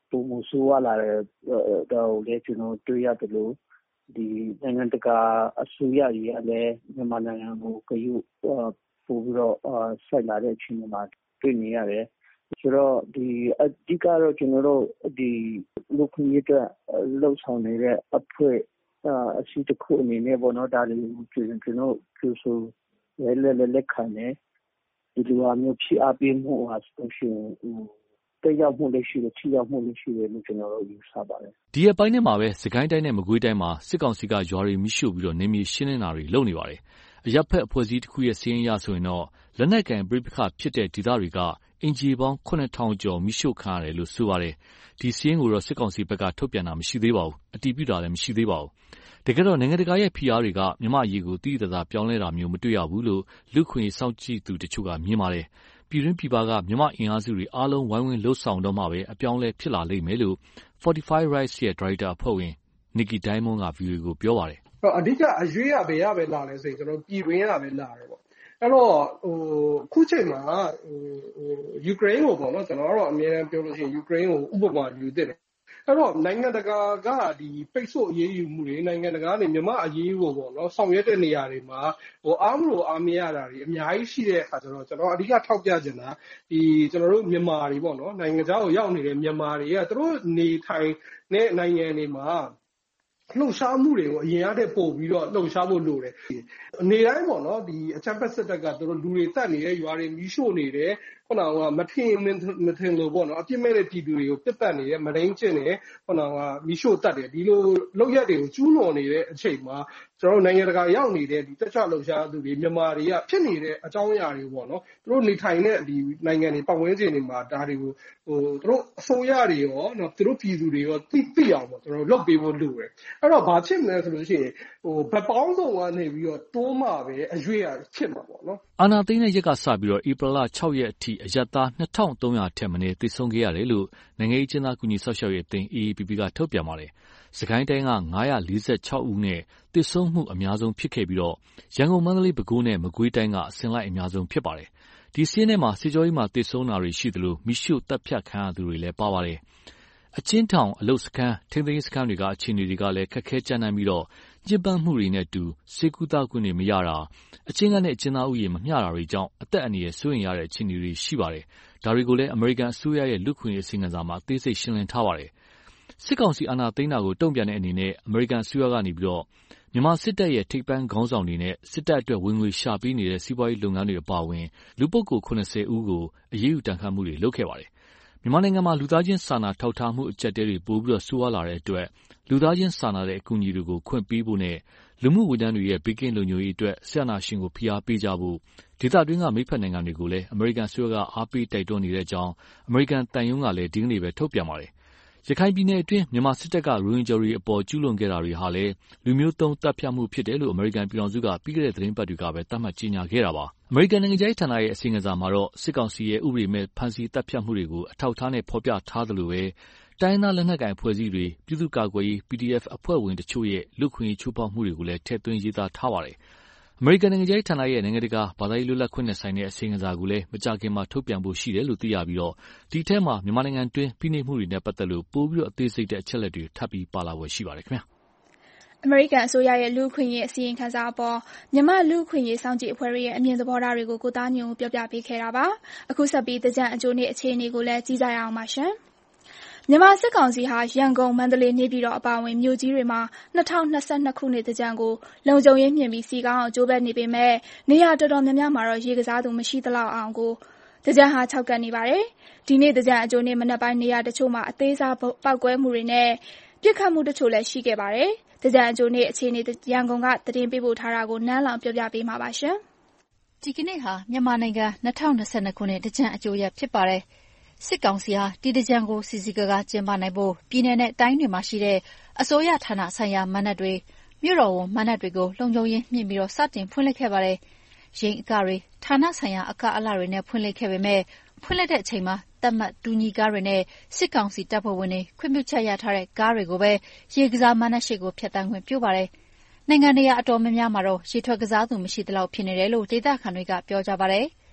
ပုံမှုဆိုးဝါးလာတဲ့တော့လည်းကျွန်တော်တွေ့ရတယ်လို့ဒီနိုင်ငံတကာအစိုးရကြီးကလည်းမြန်မာနိုင်ငံကိုကြည့်ပို့ပြီးတော့ဆက်လာတဲ့အချိန်မှာတွေ့နေရတယ်ဆိုတော့ဒီအဓိကတော့ကျွန်တော်တို့ဒီလူခွင့်ရေးအတွက်လှုပ်ဆောင်နေတဲ့အဖွဲ့အစည်းတစ်ခုအနေနဲ့ပေါ့နော်ဒါတွေကိုကျွန်တော်ကျဆိုရဲလဲလဲလက်ခံနေဒီလိုအမျိုးဖြစ်အပ်ပြီးမှုဟာဆိုရှင်တက်ရောက်မှုလည်းရှိတယ်ထိရောက်မှုလည်းရှိတယ်လို့ကျွန်တော်တို့ယူဆပါတယ်ဒီအပိုင်းနဲ့မှာပဲစကိုင်းတိုင်းနဲ့မကွေးတိုင်းမှာစစ်ကောင်စီကရွာတွေမိရှို့ပြီးတော့နေမြေရှင်းနေတာတွေလုပ်နေပါတယ်အရပ်ဖက်အဖွဲ့အစည်းတစ်ခုရဲ့စီးရင်ရဆိုရင်တော့လက်နက်ကန်ပြိပခဖြစ်တဲ့ဒေသတွေကအင်ဂျီပေါင်းခုနှစ်ထောင်ကျော်မိရှို့ခံရတယ်လို့ဆိုပါတယ်ဒီစီးရင်ကိုတော့စစ်ကောင်စီဘက်ကထုတ်ပြန်တာမရှိသေးပါဘူးအတည်ပြုတာလည်းမရှိသေးပါဘူးတကယ်တော့နိုင်ငံတကာရဲ့ဖိအားတွေကမြန်မာအရေးကိုတိတိကျကျပြောင်းလဲတာမျိုးမတွေ့ရဘူးလို့လူခွင့်စောင့်ကြည့်သူတချို့ကမြင်ပါတယ်ပြည်တွင်းပြည်ပကမြန်မာအင်အားစုတွေအားလုံးဝိုင်းဝန်းလှုပ်ဆောင်တော့မှပဲအပြောင်းလဲဖြစ်လာလိမ့်မယ်လို့ Fortify Rights ရဲ့ Director အဖွဲ့ဝင် Nikki Diamond က ဗွီအိုအေ ကိုပြောပါတယ်အဓိကအရွေးရပဲရပဲလာလဲဆိုရင်ကျွန်တော်ပြည်တွင်းရပဲလာတယ်ပေါ့အဲ့တော့ဟိုခုချိန်မှာဟိုယူကရိန်းကိုပေါ့နော်ကျွန်တော်ကတော့အများအားပြောလို့ရှိရင်ယူကရိန်းကိုဥပမာယူသင့်တယ်အဲ့တော့နိုင်ငံတကာကဒီပိတ်ဆို့အရေးယူမှုတွေနိုင်ငံတကာကနေမြန်မာအရေးကိုပေါ့နော်ဆောင်ရွက်တဲ့နေရာတွေမှာဟိုအားမလို့အားမရတာတွေအများကြီးရှိတဲ့အခါကျတော့ကျွန်တော်အဓိကထောက်ပြချင်တာဒီကျွန်တော်တို့မြန်မာတွေပေါ့နော်နိုင်ငံခြားကိုရောက်နေတဲ့မြန်မာတွေကသူတို့နေထိုင်တဲ့နိုင်ငံတွေမှာလှုပ်ရှားမှုတွေကိုအရင်အထက်ပို့ပြီးတော့လှုပ်ရှားဖို့လိုတယ်အနေတိုင်းပေါ့နော်ဒီအချမ်းဖက်စစ်တပ်ကသူတို့လူတွေတတ်နေတဲ့ရွာတွေမီးရှို့နေတယ်ခုနကမထင်မထင်လို့ပေါ့နော်အပြစ်မဲ့တဲ့ပြည်သူတွေကိုပြတ်တက်နေတယ်မရင်းကျင်နေခုနကမီးရှို့တတ်တယ်ဒီလိုလုပ်ရက်တွေကိုကျူးလွန်နေတဲ့အချိန်မှာကျွန်တော်တို့နိုင်ငံတကာရောက်နေတဲ့ဒီတက်ချလှုပ်ရှားသူတွေမြန်မာတွေကဖြစ်နေတဲ့အကြောင်းအရာတွေပေါ့နော်သူတို့နေထိုင်တဲ့ဒီနိုင်ငံတွေပတ်ဝန်းကျင်တွေမှာဒါတွေကိုဟိုသူတို့အစိုးရတွေရောနော်သူတို့ပြည်သူတွေရောသိသိအောင်ပေါ့ကျွန်တော်တို့လုပ်ပေးဖို့လိုတယ်အဲ့တော့ဘာဖြစ်မလဲဆိုလို့ရှိရင်ဟိုဗပောင်းဆောင်ကနေပြီးတော့တိုးမှပဲအရွေးရဖြစ်မှာပေါ့နော်အာဏာသိမ်းတဲ့ရက်ကစပြီးတော့ဧပြီလ၆ရက်အထိအရပ်သားနှစ်ထောင်သုံးရာထက်မနည်းသေဆုံးခဲ့ရတယ်လို့နိုင်ငံရေးကျင်းသားကူညီဆောက်ရှောက်ရေးအသင်း အေအေပီပီ ကထုတ်ပြန်ပါတယ်။စကိုင်းတိုင်းကငါးရာလေးဆယ်ခြောက်ဦးနဲ့သေဆုံးမှုအများဆုံးဖြစ်ခဲ့ပြီးတော့ရန်ကုန်မန္တလေးပဲခူးနဲ့မကွေးတိုင်းကအစဉ်လိုက်အများဆုံးဖြစ်ပါတယ်။ဒီစီးနဲ့မှာစစ်ကြောရေးမှာသေဆုံးတာတွေရှိသလိုမိရှုတပ်ဖြတ်ခံရသူတွေလည်းပါပါတယ်။အချင်းထောင်အလုတ်စခန်းထိန်းသိမ်းစခန်းတွေကအခြေအနေတွေကလည်းခက်ခဲကြမ်းတမ်းပြီးတော့ညစ်ပတ်မှုတွေနဲ့တူစေကူတာခွင့်တွေမရတာအချင်းကနဲ့အချင်းသားဥယျာဉ်မမျှတာတွေကြောင့်အသက်အန္တရာယ်စိုးရိမ်ရတဲ့အခြေအနေတွေရှိပါတယ်။ဒါတွေကိုလည်းအမေရိကန်အစိုးရရဲ့လူ့ခွင့်ရေးအစီအမံစာမှာအသေးစိတ်ရှင်းလင်းထားပါတယ်။စစ်ကောင်စီအာဏာသိမ်းတာကိုတုံ့ပြန်တဲ့အနေနဲ့အမေရိကန်အစိုးရကနေပြီးတော့မြန်မာစစ်တပ်ရဲ့ထိပ်ပန်းခေါင်းဆောင်တွေနဲ့စစ်တပ်အတွက်ဝင်ငွေရှာပေးနေတဲ့စီးပွားရေးလုပ်ငန်းတွေအပါအဝင်လူပုဂ္ဂိုလ်ခုနှစ်ဆယ်ဦးကိုအရေးယူတန်ခတ်မှုတွေလုပ်ခဲ့ပါတယ်။မြန်မာနိုင်ငံမှာလူသားချင်းစာနာထောက်ထားမှုအကျပ်အတည်းတွေပိုပြီးတော့ဆိုးဝါးလာတဲ့အတွက်လူသားချင်းစာနာတဲ့အကူအညီတွေကိုခွင့်ပေးဖို့နဲ့လူမှုဝန်ထမ်းတွေရဲ့ဘေးကင်းလုံခြုံရေးအတွက်ဆရာနာရှင်ကိုဖိအားပေးကြဖို့ဒေသတွင်းကမိဖက်နိုင်ငံတွေကိုလည်းအမေရိကန်အစိုးရကအားပေးတိုက်တွန်းနေတဲ့အကြောင်းအမေရိကန်တန်ယုံကလည်းဒီကနေ့ပဲထုတ်ပြန်ပါတယ်။ရခိုင်ပြည်နယ်အတွင်းမြန်မာစစ်တပ်ကရိုဟင်ဂျာတွေအပေါ်ကျူးလွန်ခဲ့တာတွေဟာလည်းလူမျိုးတုံးတပ်ဖြတ်မှုဖြစ်တယ်လို့အမေရိကန်ပြည်ထောင်စုကပြီးခဲ့တဲ့သတင်းပတ်တွေကပဲသတ်မှတ်ကြေညာခဲ့တာပါ။အမေရိကန်နိုင်ငံခြားရေးဌာနရဲ့အစီရင်ခံစာမှာတော့စစ်ကောင်စီရဲ့ဥပဒေမဲ့ဖမ်းဆီးတပ်ဖြတ်မှုတွေကိုအထောက်အထားနဲ့ဖော်ပြထားသလိုပဲတိုင်းသားလက်နက်ကိုင်အဖွဲ့အစည်းတွေပြည်သူ့ကာကွယ်ရေး ပီ ဒီ အက်ဖ် အဖွဲ့ဝင်တချို့ရဲ့လူ့ခွင့်ရေးချိုးဖောက်မှုတွေကိုလည်းထည့်သွင်းရေးသားထားပါတယ်။အမေရိကန်နိုင်ငံခြားရေးဌာနရဲ့နိုင်ငံတကာဘာသာရေးလွတ်လပ်ခွင့်နဲ့ဆိုင်တဲ့အစီရင်ခံစာကိုလည်းမကြာခင်မှာထုတ်ပြန်ဖို့ရှိတယ်လို့သိရပြီးတော့ဒီထဲမှာမြန်မာနိုင်ငံတွင်းဖိနှိပ်မှုတွေနဲ့ပတ်သက်လို့ပိုပြီးတော့အသေးစိတ်တဲ့အချက်လက်တွေထပ်ပြီးပါလာဖွယ်ရှိပါတယ်ခင်ဗျာ။အမေရိကန်အစိုးရရဲ့လူ့အခွင့်အရေးအစီရင်ခံစာအပေါ်မြန်မာ့လူ့အခွင့်အရေးစောင့်ကြည့်အဖွဲ့ရဲ့အမြင်သဘောထားတွေကိုကိုသားညွန့်ဦးပြောပြပေးခဲ့တာပါ။အခုဆက်ပြီးသင်္ကြန်အကြိုနေ့အခြေအနေကိုလည်းကြည့်ကြရအောင်ပါရှင်။မြန်မာစစ်ကောင်စီဟာရန်ကုန်မန္တလေးနေပြည်တော်အပါအဝင်မြို့ကြီးတွေမှာ၂၀၂၂ခုနှစ်သင်္ကြန်ကိုလုံခြုံရေးမြှင့်ပြီးစီကောင်းအောင်ကြိုးပမ်းနေပေမဲ့နေရာတော်တော်များများမှာတော့ရေကစားသူမရှိသလောက်အောင်ကိုသင်္ကြန်ဟာခြောက်ကပ်နေပါတယ်။ဒီနေ့သင်္ကြန်အကြိုနေ့မနက်ပိုင်းနေရာတချို့မှာအသေးစားပောက်ကွဲမှုတွေနဲ့ပစ်ခတ်မှုတချို့လည်းရှိခဲ့ပါတယ်။သင်္ကြန်အကြိုနေ့အခြေအနေရန်ကုန်ကသတင်းပေးပို့ထားတာကိုနန်းလောင်ပြောပြပေးမှာပါရှင်။ဒီကနေ့ဟာမြန်မာနိုင်ငံ၂၀၂၂ခုနှစ်သင်္ကြန်အကြိုရက်ဖြစ်ပါတယ်။စစ်ကောင်စီဟာဒီသင်္ကြန်ကိုစီစီကားကားကျင်းပနိုင်ဖို့ပြည်내နဲ့တိုင်းတွေမှာရှိတဲ့အစိုးရဌာနဆိုင်ရာမဏ္ဍပ်တွေမြို့တော်ဝန်မဏ္ဍပ်တွေကိုလုံခြုံရေးမြှင့်ပြီးတော့စတင်ဖွင့်လှစ်ခဲ့ပါတယ်။ရိမ်အကတွေဌာနဆိုင်ရာအကအလှတွေနဲ့ဖွင့်လှစ်ခဲ့ပေမဲ့ဖွင့်လှစ်တဲ့အချိန်မှာတတ်မှတ်တူညီကားတွေနဲ့စစ်ကောင်စီတပ်ဖွဲ့ဝင်တွေခွင့်ပြုချက်ရထားတဲ့ကားတွေကိုပဲရေကစားမဏ္ဍပ်ရှိကိုဖျက်ဆီးခွင့်ပြုပါတယ်။နိုင်ငံတွေကတော်များများမှာတော့ရေထွက်ကစားသူမရှိသလောက်ဖြစ်နေတယ်လို့ဒေသခံတွေကပြောကြပါတယ်။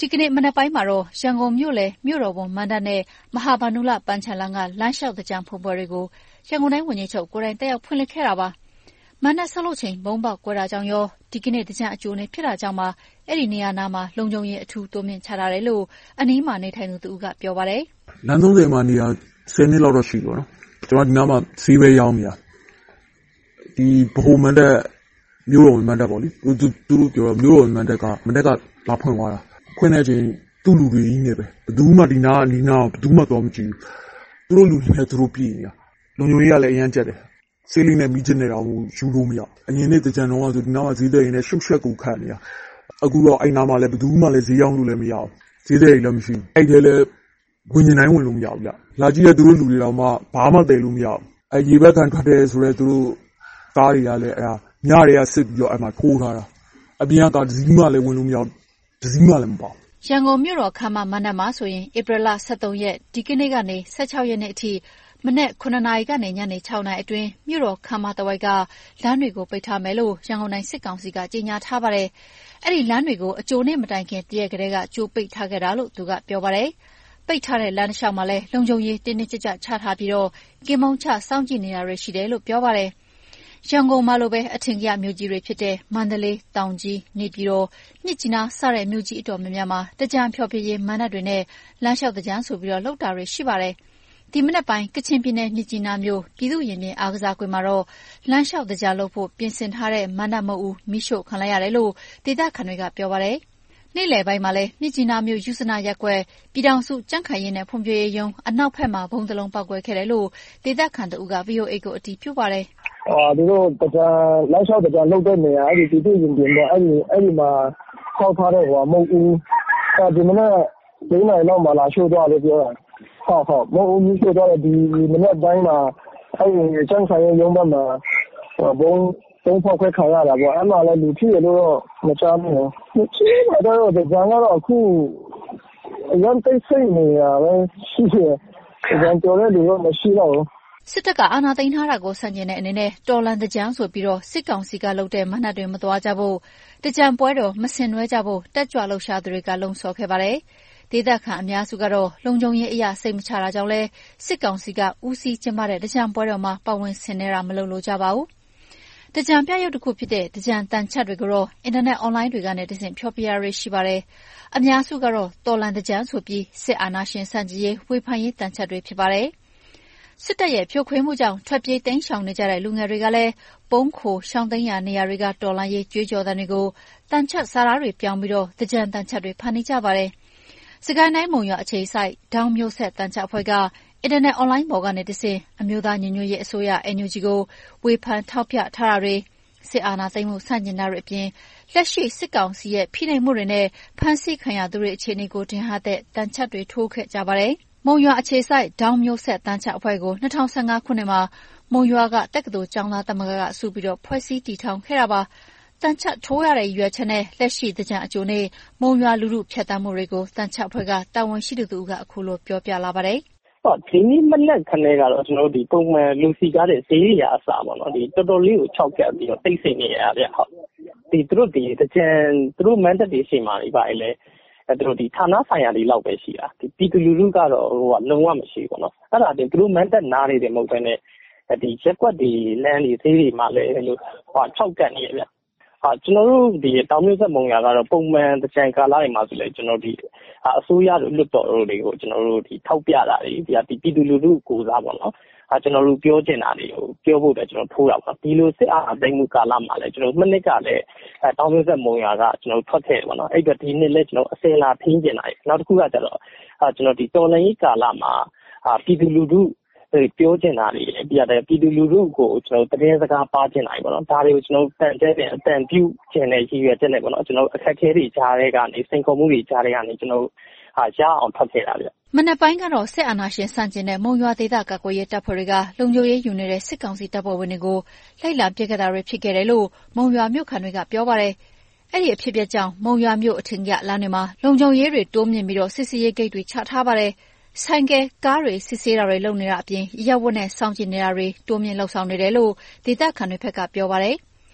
ဒီကနေ့မနက်ပိုင်းမှာတော့ရန်ကုန်မြို့လယ်မြို့တော်ဝန်မဏ္ဍပ်နဲ့မဟာဗန္ဓုလပန်းခြံလမ်းကလမ်းလျှောက်သင်္ကြန်ဖွင့်ပွဲတွေကိုရန်ကုန်တိုင်းဝန်ကြီးချုပ်ကိုယ်တိုင်တက်ရောက်ဖွင့်လှစ်ခဲ့တာပါ။မဏ္ဍပ်ဆောက်လုပ်ချိန်ဗုံးပေါက်ကွဲတာကြောင့်ရောဒီကနေ့သင်္ကြန်အကြိုနေ့ဖြစ်တာကြောင့်ပါအဲ့ဒီနေရာနားမှာလုံခြုံရေးအထူးတိုးမြင့်ချထားတယ်လို့အနီးမှာနေထိုင်သူတူကပြောပါတယ်။လမ်းသုံးဆယ်မှာနေရာဆယ်နှစ်လောက်တော့ရှိပါတော့။ကျွန်တော်ဒီနားမှာဈေးပဲရောင်းနေတာ။ဒီဗဟိုမဏ္ဍပ်မြို့တော်မဏ္ဍပ်ပေါ့လေ။သူသူတို့ပြောတော့မြို့တော်မဏ္ဍပ်ကမဏ္ဍပ်ကလာဖွင့်သွားတာ။ဖွင့်တဲ့အချိန်သူ့လူတွေကြီးနေပဲဘယ်သူမှဒီနားအနီးနားဘယ်သူမှတော့မကြည့်ဘူးသူတို့လူတွေနဲ့သူတို့ပြည်နေတာလုံခြုံရေးကလည်းအရန်ကြက်တယ်ဆေးလေးနဲ့မိချစ်နေတာကိုယူလို့မရအရင်နေ့တကြံတော့ဆိုဒီနားမှာဈေးတဲ့ရင်နဲ့ရှုပ်ရှက်ကူခတ်နေတာအခုတော့အဲ့နားမှာလည်းဘယ်သူမှလည်းဈေးရောက်လို့လည်းမရဘူးဈေးတဲ့လည်းမရှိဘူးအဲ့ထဲလည်းဝင်နေနိုင်ဝင်လို့မရဘူးဗျလာကြည့်တဲ့သူတို့လူတွေတော့မှဘာမှတည်လို့မရဘူးအဲ့ရေဘက်ကန်ထွက်တယ်ဆိုတော့သူတို့ကားတွေကလည်းအဲ့ညတွေကစစ်ပြီးတော့အဲ့မှာထိုးထားတာအပြင်ကဒဇီးမှလည်းဝင်လို့မရဒဇီးမှလည်းမပေါ့ရန်ကုန်မြို့တော်ခမ်းမမဏ္ဍပ်မှာဆိုရင်ဧပြီလဆယ့်သုံးရက်ဒီကနေ့ကနေဆယ့်ခြောက်ရက်နေ့အထိမနက်ခုနှစ်နာရီကနေညနေခြောက်နာရီအတွင်းမြို့တော်ခမ်းမတစ်ဝိုက်ကလမ်းတွေကိုပိတ်ထားမယ်လို့ရန်ကုန်တိုင်းစစ်ကောင်စီကကြေညာထားပါတယ်။အဲ့ဒီလမ်းတွေကိုအကြိုနေ့မတိုင်ခင်တရက်ကလေးကကြိုပိတ်ထားခဲ့တာလို့သူကပြောပါတယ်။ပိတ်ထားတဲ့လမ်းတစ်လျှောက်မှာလည်းလုံခြုံရေးတင်းတင်းကြပ်ကြပ်ချထားပြီးတော့ကင်းမုံချစောင့်ကြည့်နေတာတွေရှိတယ်လို့ပြောပါတယ်။ရန်ကုန်မှာလိုပဲအထင်ကရမြို့ကြီးတွေဖြစ်တဲ့မန္တလေး၊တောင်ကြီး၊နေပြည်တော်၊မြစ်ကြီးနားစတဲ့မြို့ကြီးအတော်များများမှာတကြံဖျော်ဖြေရေးမဏ္ဍပ်တွေနဲ့လမ်းလျှောက်တကြံဆိုပြီးတော့လှုပ်တာတွေရှိပါတယ်။ဒီမနက်ပိုင်းကချင်ပြည်နယ်မြစ်ကြီးနားမြို့ပြည်သူ့ရင်ပြင်အားကစားကွင်းမှာတော့လမ်းလျှောက်တကြံလုပ်ဖို့ပြင်ဆင်ထားတဲ့မဏ္ဍပ်မဟုတ်ဘူးမိရှို့ခံလိုက်ရတယ်လို့ဒေသခံတွေကပြောပါတယ်။နေ့လယ်ပိုင်းမှာလည်းမြစ်ကြီးနားမြို့ယူစနာရပ်ကွက်ပြည်ထောင်စုကြံ့ခိုင်ရေးနဲ့ဖွံ့ဖြိုးရေးရုံးအနောက်ဘက်မှာဘုံတလုံးပောက်ကွဲခဲ့တယ်လို့ဒေသခံတို့က ဗွီအိုအေ ကိုအတည်ပြုပါတယ်။အာသူတို့တကြံလမ်းလျှောက်တကြံလုပ်တဲ့နေရာအဲ့ဒီပြည်သူ့ရင်ပြင်ပေါ့အဲ့ဒီအဲ့ဒီမှာဆောက်ထားတဲ့ဟိုမဟုတ်ဘူးအဲဒီမနေ့၄နာရီလောက်မှလာရှို့သွားလို့ပြောတာဟုတ်ဟုတ်မဟုတ်ဘူးရှို့သွားတဲ့ဒီမနေ့တိုင်းမှာအဲ့ဒီကျန်းဆိုင်ရုံးဘက်မှာဘုံသုံးဖောက်ခွဲခံရတာပေါ့အဲ့မှာလည်းလူဖြစ်ရလို့တော့မချမ်းဘူးမချမ်းတော့တကြံကတော့အခုအရင်တိတ်ဆိတ်နေတာပဲရှိတယ်တကြံကြော်တဲ့လူတော့မရှိတော့ဘူးစစ်တပ်ကအာဏာသိမ်းထားတာကိုဆန့်ကျင်တဲ့အနေနဲ့တော်လန်တကြံဆိုပြီးတော့စစ်ကောင်စီကလုပ်တဲ့မဏ္ဍပ်တွေမသွားကြဖို့တကြံပွဲတော်မဆင်နွှဲကြဖို့တက်ကြွလှုပ်ရှားသူတွေကလှုံ့ဆော်ခဲ့ပါတယ်။ဒေသခံအများစုကတော့လုံခြုံရေးအရာစိတ်မချတာကြောင့်လဲစစ်ကောင်စီကဦးစီးကျင်းပတဲ့တကြံပွဲတော်မှာပတ်ဝန်းဆင်နေတာမလုပ်လို့ကြပါဘူး။တကြံပြရုပ်တစ်ခုဖြစ်တဲ့တကြံတန်ချက်တွေကိုတော့အင်တာနက်အွန်လိုင်းတွေကနေတဆင့်ဖျော်ပြရရှိပါတယ်။အများစုကတော့တော်လန်တကြံဆိုပြီးစစ်အာဏာရှင်ဆန့်ကျင်ရေးဝေဖန်ရေးတန်ချက်တွေဖြစ်ပါတယ်။စစ်တပ်ရဲ့ဖြိုခွင်းမှုကြောင့်ထွက်ပြေးတိမ်းရှောင်နေကြတဲ့လူငယ်တွေကလည်းပုံးခိုရှောင်းသိမ်းရာနေရာတွေကတော်လှန်ရေးကြွေးကြော်သံတွေကိုတန်ချက်စာသားတွေပြောင်းပြီးတော့တကြံတန်ချက်တွေဖန်တီးကြပါတယ်။စကိုင်းတိုင်းမုံရွာအခြေစိုက်ဒေါင်းမျိုးဆက်တန်ချက်အဖွဲ့ကအင်တာနက်အွန်လိုင်းပေါ်ကနေတဆင့်အမျိုးသားညီညွတ်ရေးအစိုးရ အန်ယူဂျီ ကိုဝေဖန်ထောက်ပြထားတာတွေစစ်အာဏာသိမ်းမှုဆန့်ကျင်တာတွေအပြင်လက်ရှိစစ်ကောင်စီရဲ့ဖိနှိပ်မှုတွေနဲ့ဖမ်းဆီးခံရသူတွေအခြေအနေကိုတင်ဟတဲ့တန်ချက်တွေထိုးခဲ့ကြပါတယ်။မုံရွာအခြေစိုက်ဒေါင်းမျိုးဆက်တန်းချအဖွဲ့ကို၂၀၁၅ခုနှစ်မှာမုံရွာကတက္ကသိုလ်ကျောင်းသားသမဂ္ဂကစုပြီးတော့ဖွဲ့စည်းတည်ထောင်ခဲ့တာပါ။တန်းချက်ထိုးရတဲ့ရွယ်ချက်နဲ့လက်ရှိတကြံအကျိုးနဲ့မုံရွာလူလူဖြတ်တမ်းမှုတွေကိုတန်းချက်အဖွဲ့ကတာဝန်ရှိသူသူကအခုလိုပြောပြလာပါတယ်။ဟုတ်ဒီနေ့မနက်ခနဲ့ကတော့ကျွန်တော်တို့ဒီပုံမှန်လူစီကားတဲ့ဈေးရအစားပေါ့နော်ဒီတော်တော်လေးကိုခြောက်ပြတ်ပြီးတော့တိတ်ဆိတ်နေရဗျဟုတ်ဒီသူတို့ဒီတကြံသူတို့မန်တက်တွေရှိမှနေပါလေအဲသူတို့ဒီဌာနဆိုင်ရာတွေလောက်ပဲရှိတာဒီပြည်သူလူထုကတော့ဟိုကလုံးဝမရှိဘူးနော်အဲ့ဒါတင်သူတို့မန်တက်နားတွေတယ်မဟုတ်ဘဲနဲ့ဒီရက်ကွက်တွေလမ်းတွေဈေးတွေမှာလည်းလို့ဟောခြောက်ကတ်နေရဗျဟာကျွန်တော်တို့ဒီတောင်မြို့ဆက်မုံရကတော့ပုံမှန်တကြံကာလတွေမှာဆိုလေကျွန်တော်ဒီအစိုးရတို့လွတ်တော်တို့တွေကိုကျွန်တော်တို့ဒီထောက်ပြတာတွေဒီပြည်သူလူထုကိုစားပေါ့နော်အဲကျွန်တော်တို့ပြောချင်တာတွေကိုပြောဖို့တော့ကျွန်တော်ထိုးတာပါဒီလိုစစ်အာဏာသိမ်းမှုကာလမှာလည်းကျွန်တော်မနစ်ကလည်းအဲတောင်မြို့ဆက်မုံရကကျွန်တော်ထွက်ခဲ့တယ်ပေါ့နော်အဲ့တော့ဒီနှစ်လည်းကျွန်တော်အစင်လာထင်းကျင်တာနောက်တစ်ခုကကျတော့အဲကျွန်တော်ဒီတော်လှန်ရေးကာလမှာအာပြည်သူလူထုပြောချင်တာတွေပြရတယ်ပြည်သူလူထုကိုကျွန်တော်တကယ်စကားပါချင်တာပေါ့နော်ဒါတွေကိုကျွန်တော်တန်တဲ့ပြန်အတန်ပြုချင်တဲ့ရည်ရွယ်ချက်နဲ့ပေါ့နော်ကျွန်တော်အခက်အခဲတွေကြားတဲ့ကနေစိန်ခေါ်မှုတွေကြားတဲ့ကနေကျွန်တော်ဟာရအောင်ထွက်ခဲ့တာဗျမနက်ပိုင်းကတော့စစ်အာဏာရှင်ဆန့်ကျင်တဲ့မုံရွာဒေသကာကွယ်ရေးတပ်ဖွဲ့တွေကလုံခြုံရေးယူနေတဲ့စစ်ကောင်စီတပ်ဖွဲ့ဝင်တွေကိုလိုက်လံပစ်ခတ်တာတွေဖြစ်ခဲ့တယ်လို့မုံရွာမြို့ခံတွေကပြောပါတယ်အဲ့ဒီအဖြစ်အပျက်ကြောင့်မုံရွာမြို့အထင်ကလမ်းတွေမှာလုံခြုံရေးတွေတိုးမြင့်ပြီးတော့စစ်စီရေးဂိတ်တွေချထားပါတယ်ဆိုင်ကယ်ကားတွေစစ်ဆေးတာတွေလုပ်နေတာအပြင်ရပ်ဝတ်နဲ့စောင့်ကြည့်နေတာတွေတိုးမြင့်လှုပ်ဆောင်နေတယ်လို့ဒေသခံတွေဘက်ကပြောပါတယ်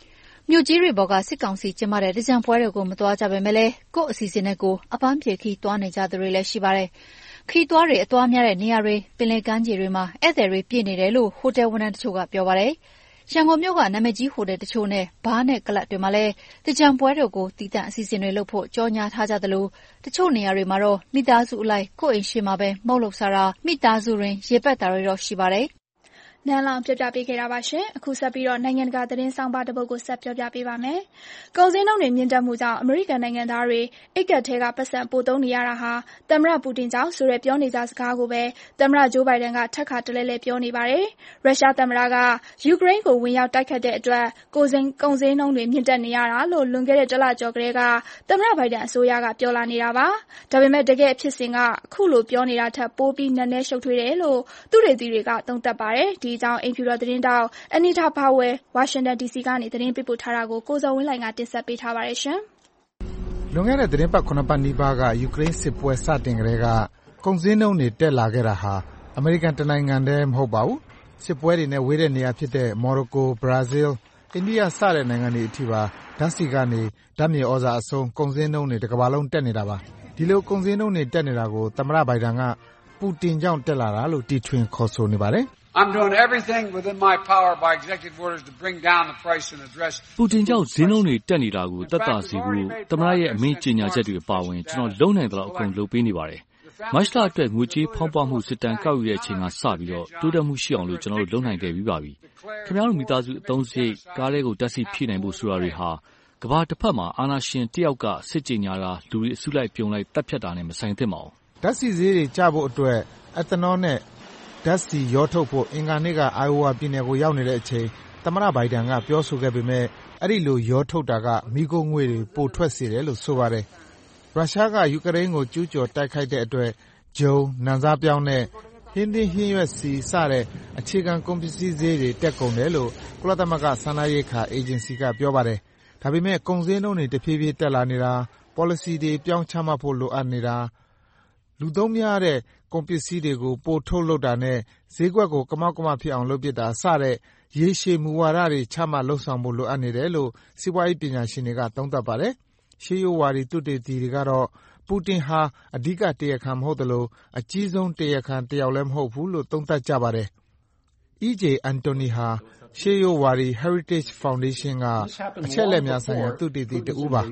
မြို့ကြီးတွေပေါ်ကစစ်ကောင်စီကျင်းပတဲ့သင်္ကြန်ပွဲတွေကိုမသွားကြပေမဲ့လည်းကိုယ့်အစီအစဉ်နဲ့ကိုယ်အပန်းဖြေခီးသွားနေကြသူတွေလည်းရှိပါတယ်။ခီးသွားတွေအသွားများတဲ့နေရာတွေပင်လယ်ကမ်းခြေတွေမှာဧည့်သည်တွေပြည့်နေတယ်လို့ဟိုတယ်ဝန်ထမ်းတချို့ကပြောပါတယ်။ရန်ကုန်မြို့ကနာမည်ကြီးဟိုတယ်တချို့နဲ့ဘားနဲ့ကလပ်တွေမှာလည်းသင်္ကြန်ပွဲတွေကိုတည်တံ့အစီအစဉ်တွေလုပ်ဖို့ကြော်ညာထားကြသလိုတချို့နေရာတွေမှာတော့မိသားစုအလိုက်ကိုယ့်အိမ်ရှိမှာပဲမုတ်လုပ်စားတာမိသားစုရင်းရေပက်တာတွေတော့ရှိပါတယ်။နန်းလောင်ပြပြပေးခဲ့တာပါရှင်အခုဆက်ပြီးတော့နိုင်ငံတကာသတင်းဆောင်ပါတပုတ်ကိုဆက်ပြောပြပေးပါမယ်ကုန်စည်နှုန်းတွေမြင့်တက်မှုကြောင့်အမေရိကန်နိုင်ငံသားတွေအိတ်ကက်ထဲကပတ်စံပို့သုံးနေရတာဟာသမ္မတပူတင်ကြောင့်ဆိုရပြောနေကြစကားကိုပဲသမ္မတဂျိုးဘိုင်ဒန်ကထပ်ခါတလဲလဲပြောနေပါတယ်ရုရှားသမ္မတကယူကရိန်းကိုဝင်ရောက်တိုက်ခတ်တဲ့အတွက်ကုန်စည်ကုန်စည်နှုန်းတွေမြင့်တက်နေရတာလို့လွန်ခဲ့တဲ့တလကျော်ကလေးကသမ္မတဘိုင်ဒန်အစိုးရကပြောလာနေတာပါဒါပေမဲ့တကယ်ဖြစ်စဉ်ကအခုလိုပြောနေတာထက်ပိုပြီးနည်းနည်းရှုပ်ထွေးတယ်လို့သူတွေတီတွေကသုံးသပ်ပါတယ်ဒီအကြောင်းအိမ်ဖြူတော်သတင်းတောက်အနီတာဘာဝဲဝါရှင်တန် ဒီစီ ကနေသတင်းပေးပို့ထားတာကိုကိုဇော်ဝင်းလှိုင်ကတင်ဆက်ပေးထားပါတယ်ရှင်။လွန်ခဲ့တဲ့သတင်းပတ်ခုနစ်ပတ်နီးပါးကယူကရိန်းစစ်ပွဲစတင်ကတည်းကကုန်စည်နှုန်းတွေတက်လာခဲ့တာဟာအမေရိကန်တနိုင်ငံတည်းမဟုတ်ပါဘူး။စစ်ပွဲတွေနဲ့ဝေးတဲ့နေရာဖြစ်တဲ့မော်ရိုကို၊ဘရာဇီး၊အိန္ဒိယစတဲ့နိုင်ငံတွေအထိပါဓာတ်ဆီကနေဓာတ်မြေဩဇာအဆုံးကုန်စည်နှုန်းတွေတကမ္ဘာလုံးတက်နေတာပါ။ဒီလိုကုန်စည်နှုန်းတွေတက်နေတာကိုသမ္မတဘိုင်ဒန်ကပူတင်ကြောင့်တက်လာတာလို့တီထွင်ခေါ်ဆိုနေပါတယ်။ I'm doing everything within my power by executive orders to bring down the price and address ပူတင်ကြောင့်ဈေးနှုန်းတွေတက်နေတာကိုတက်တာစီဖို့သမ္မတရဲ့အမိန့်ကြေညာချက်တွေအပါအဝင်ကျွန်တော်လုံနိုင်တဲ့လောက်အကုန်လုပ်ပေးနေပါတယ်။မတ်လအတွက်ငွေကြေးဖောင်းပွားမှုစစ်တမ်းကောက်ယူတဲ့အချိန်ကစပြီးတော့တိုးတက်မှုရှိအောင်လို့ကျွန်တော်တို့လုပ်နိုင်ခဲ့ပြီးပါပြီ။ခင်ဗျားတို့မိသားစုအသုံးစရိတ်ကားလေးကိုတက်စီဖြည့်နိုင်ဖို့ဆိုတာတွေဟာကမ္ဘာတစ်ဖက်မှာအာဏာရှင်တယောက်ကစစ်ကြေညာတာလူတွေအစုလိုက်ပြုံလိုက်တပ်ဖြတ်တာနဲ့မဆိုင်သင့်ပါဘူး။ဓာတ်ဆီဈေးတွေကျဖို့အတွက်အက်သနောနဲ့ဓာတ်ဆီရောထုတ်ဖို့အင်္ဂါနေ့ကအိုင်အိုဝါပြည်နယ်ကိုရောက်နေတဲ့အချိန်သမ္မတဘိုင်ဒန်ကပြောဆိုခဲ့ပေမဲ့အဲ့ဒီလိုရောထုတ်တာကမီးခိုးငွေ့တွေပိုထွက်စေတယ်လို့ဆိုပါတယ်။ရုရှားကယူကရိန်းကိုကျူးကျော်တိုက်ခိုက်တဲ့အတွက်ဂျုံ၊နံစားပြောင်းနဲ့ဟင်းသီးဟင်းရွက်ဆီစတဲ့အခြေခံကုန်ပစ္စည်းဈေးတွေတက်ကုန်တယ်လို့ကုလသမဂ္ဂစားနပ်ရိက္ခာအေဂျင်စီကပြောပါတယ်။ဒါပေမဲ့ကုန်စည်နှုန်းတွေတဖြည်းဖြည်းတက်လာနေတာ၊ပေါ်လစီတွေပြောင်းချမှတ်ဖို့လိုအပ်နေတာ၊လူသုံးများတဲ့ကုန်ပစ္စည်းတွေကိုပိုထုတ်လုပ်တာနဲ့ဈေးကွက်ကိုကမောက်ကမဖြစ်အောင်လုပ်ပစ်တာစတဲ့ရေရှည်မူဝါဒတွေချမှတ်လုပ်ဆောင်ဖို့လိုအပ်နေတယ်လို့စီးပွားရေးပညာရှင်တွေကသုံးသပ်ပါတယ်။ရှေးရိုးဝါဒီသုတေသီတွေကတော့ပူတင်ဟာအဓိကတရားခံမဟုတ်သလိုအကြီးဆုံးတရားခံတယောက်လည်းမဟုတ်ဘူးလို့သုံးသပ်ကြပါတယ်။ အီ ဂျေ Anthony ဟာရှေးရိုးဝါဒီ Heritage Foundation ကအချက်အလက်များဆိုင်ရာသုတေသီတဦးပါ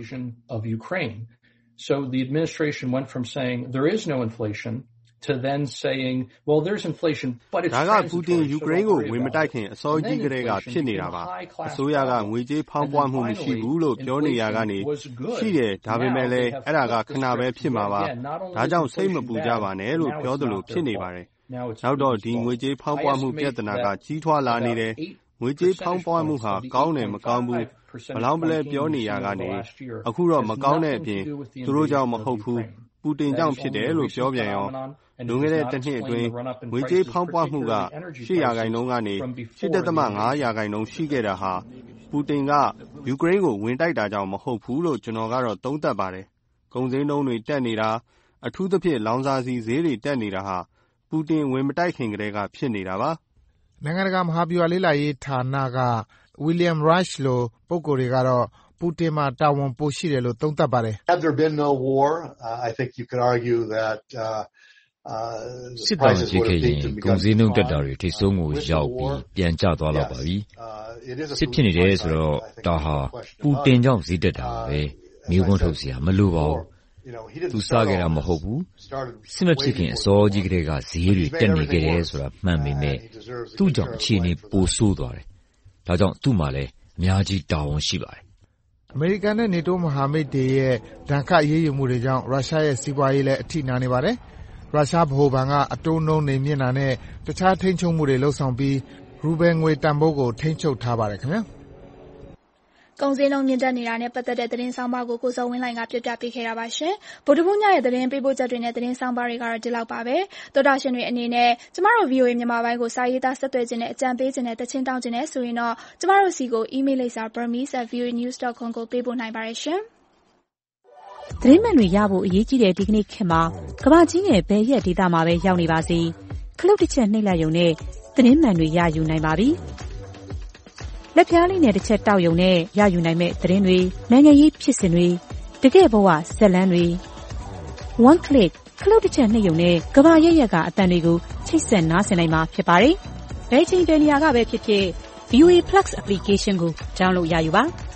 So the administration went from saying there is no inflation to then saying, well, there's inflation, but it's ဒါကပူတင်ယူကရိန်းကိုဝင်မတိုက်ခင်အစောကြီးကတည်းကဖြစ်နေတာပါအစိုးရကငွေကြေးဖောင်းပွားမှုမရှိဘူးလို့ပြောနေရကနေရှိတယ်ဒါပေမဲ့လည်းအဲ့ဒါကခဏပဲဖြစ်မှာပါဒါကြောင့်စိတ်မပူကြပါနဲ့လို့ပြောသလိုဖြစ်နေပါတယ်နောက်တော့ဒီငွေကြေးဖောင်းပွားမှုပြဿနာကကြီးထွားလာနေတယ်ငွေကြေးဖောင်းပွားမှုဟာကောင်းတယ်မကောင်းဘူးမလောင်ပလဲပြောနေရကနေအခုတော့မကောင်းတဲ့အပြင်သူတို့ကြောင့်မဟုတ်ဘူးပူတင်ကြောင့်ဖြစ်တယ်လို့ပြောပြန်ရောလွန်ခဲ့တဲ့တစ်နှစ်အတွင်းငွေကြေးဖောင်းပွားမှုကရှစ်ရာခိုင်နှုန်းကနေရှစ်ဒသမငါးရာခိုင်နှုန်းရှိခဲ့တာဟာပူတင်ကယူကရိန်းကိုဝင်တိုက်တာကြောင့်မဟုတ်ဘူးလို့ကျွန်တော်ကတော့သုံးသပ်ပါတယ်ကုန်စည်နှုန်းတွေတက်နေတာအထူးသဖြင့်လောင်စာဆီဈေးတွေတက်နေတာဟာပူတင်ဝင်မတိုက်ခင်ကတည်းကဖြစ်နေတာပါနိုင်ငံတကာမဟာဗျူဟာလေ့လာရေးဌာနက William Rush လိုပုဂ္ဂိုလ်တွေကတော့ပူတင်မှာတာဝန်ပိုရှိတယ်လို့သုံးသပ်ပါတယ်။ Had there been no war, uh, I think you could argue that uh, uh, စစ်တောင်ကြီးခဲ့ရင်ကုန်စည်နှုန်းတက်တာတွေထိဆုံးကိုရောက်ပြီးပြန်ကျသွားတော့ပါပြီ။စစ်ဖြစ်နေတယ်ဆိုတော့ဒါဟာပူတင်ကြောင့်ဈေးတက်တာပဲမျိုးခွန်းထုတ်စရာမလိုပါဘူး။သူစားခဲ့တာမဟုတ်ဘူးစစ်မဖြစ်ခင်အစောကြီးကတည်းကဈေးတွေတက်နေခဲ့တယ်ဆိုတာမှန်ပေမဲ့သူ့ကြောင့်အခြေအနေပိုဆိုးသွားတယ်။ဒါကြောင့်သူ့မှာလည်းအများကြီးတာဝန်ရှိပါတယ်အမေရိကန်နဲ့နေတိုးမဟာမိတ်တွေရဲ့ဒဏ်ခတ်အရေးယူမှုတွေကြောင့်ရုရှားရဲ့စီးပွားရေးလည်းအထိနာနေပါတယ်။ရုရှားဗဟိုဘဏ်ကအတိုးနှုန်းတွေမြင့်တာနဲ့တခြားထိန်းချုပ်မှုတွေလုပ်ဆောင်ပြီးရူဘယ်ငွေတန်ဖိုးကိုထိန်းချုပ်ထားပါတယ်ခင်ဗျာ။ကုန်စည်နှုန်းမြင့်တက်နေတာနဲ့ပတ်သက်တဲ့သတင်းဆောင်ပါကိုကိုစောဝင်းလှိုင်ကပြပြပေးခဲ့တာပါရှင်။ဗုဒ္ဓဘုညရဲ့သတင်းပေးပို့ချက်တွေနဲ့သတင်းဆောင်ပါတွေကတော့ဒီလောက်ပါပဲ။သောတာရှင်တွေအနေနဲ့ကျမတို့ ဗွီအိုအေ မြန်မာပိုင်းကိုစာရေးသားဆက်သွယ်ခြင်းနဲ့အကြံပေးခြင်းနဲ့တခြင်းတောင်းခြင်းနဲ့ဆိုရင်တော့ကျမတို့စီကို email လိပ်စာ burmese at voanews dot com ကိုပေးပို့နိုင်ပါတယ်ရှင်။သတင်းမှန်တွေရဖို့အရေးကြီးတဲ့ဒီကနေ့ခေတ်မှာကမ္ဘာကြီးရဲ့ဘယ်ရက်ဒေသမှာပဲရောက်နေပါစေခလုတ်တစ်ချက်နှိပ်လိုက်ရုံနဲ့သတင်းမှန်တွေရယူနိုင်ပါပြီ။လက်ပြားလေးနဲ့တစ်ချက်တောက်ယုံနဲ့ရယူနိုင်မဲ့သတင်းတွေနိုင်ငံရေးဖြစ်စဉ်တွေတကယ့်ဘဝဇာတ်လမ်းတွေ one click ခလုတ်တစ်ချက်နှိပ်ယုံနဲ့ကဘာရက်ရက်ကအတန်တွေကိုချိတ်ဆက်နားဆင်နိုင်မှာဖြစ်ပါတယ်။ဘယ်ချိန်ဘယ်နေရာကပဲဖြစ်ဖြစ် ဗီအိုအေ Plus application ကို download ရယူပါ။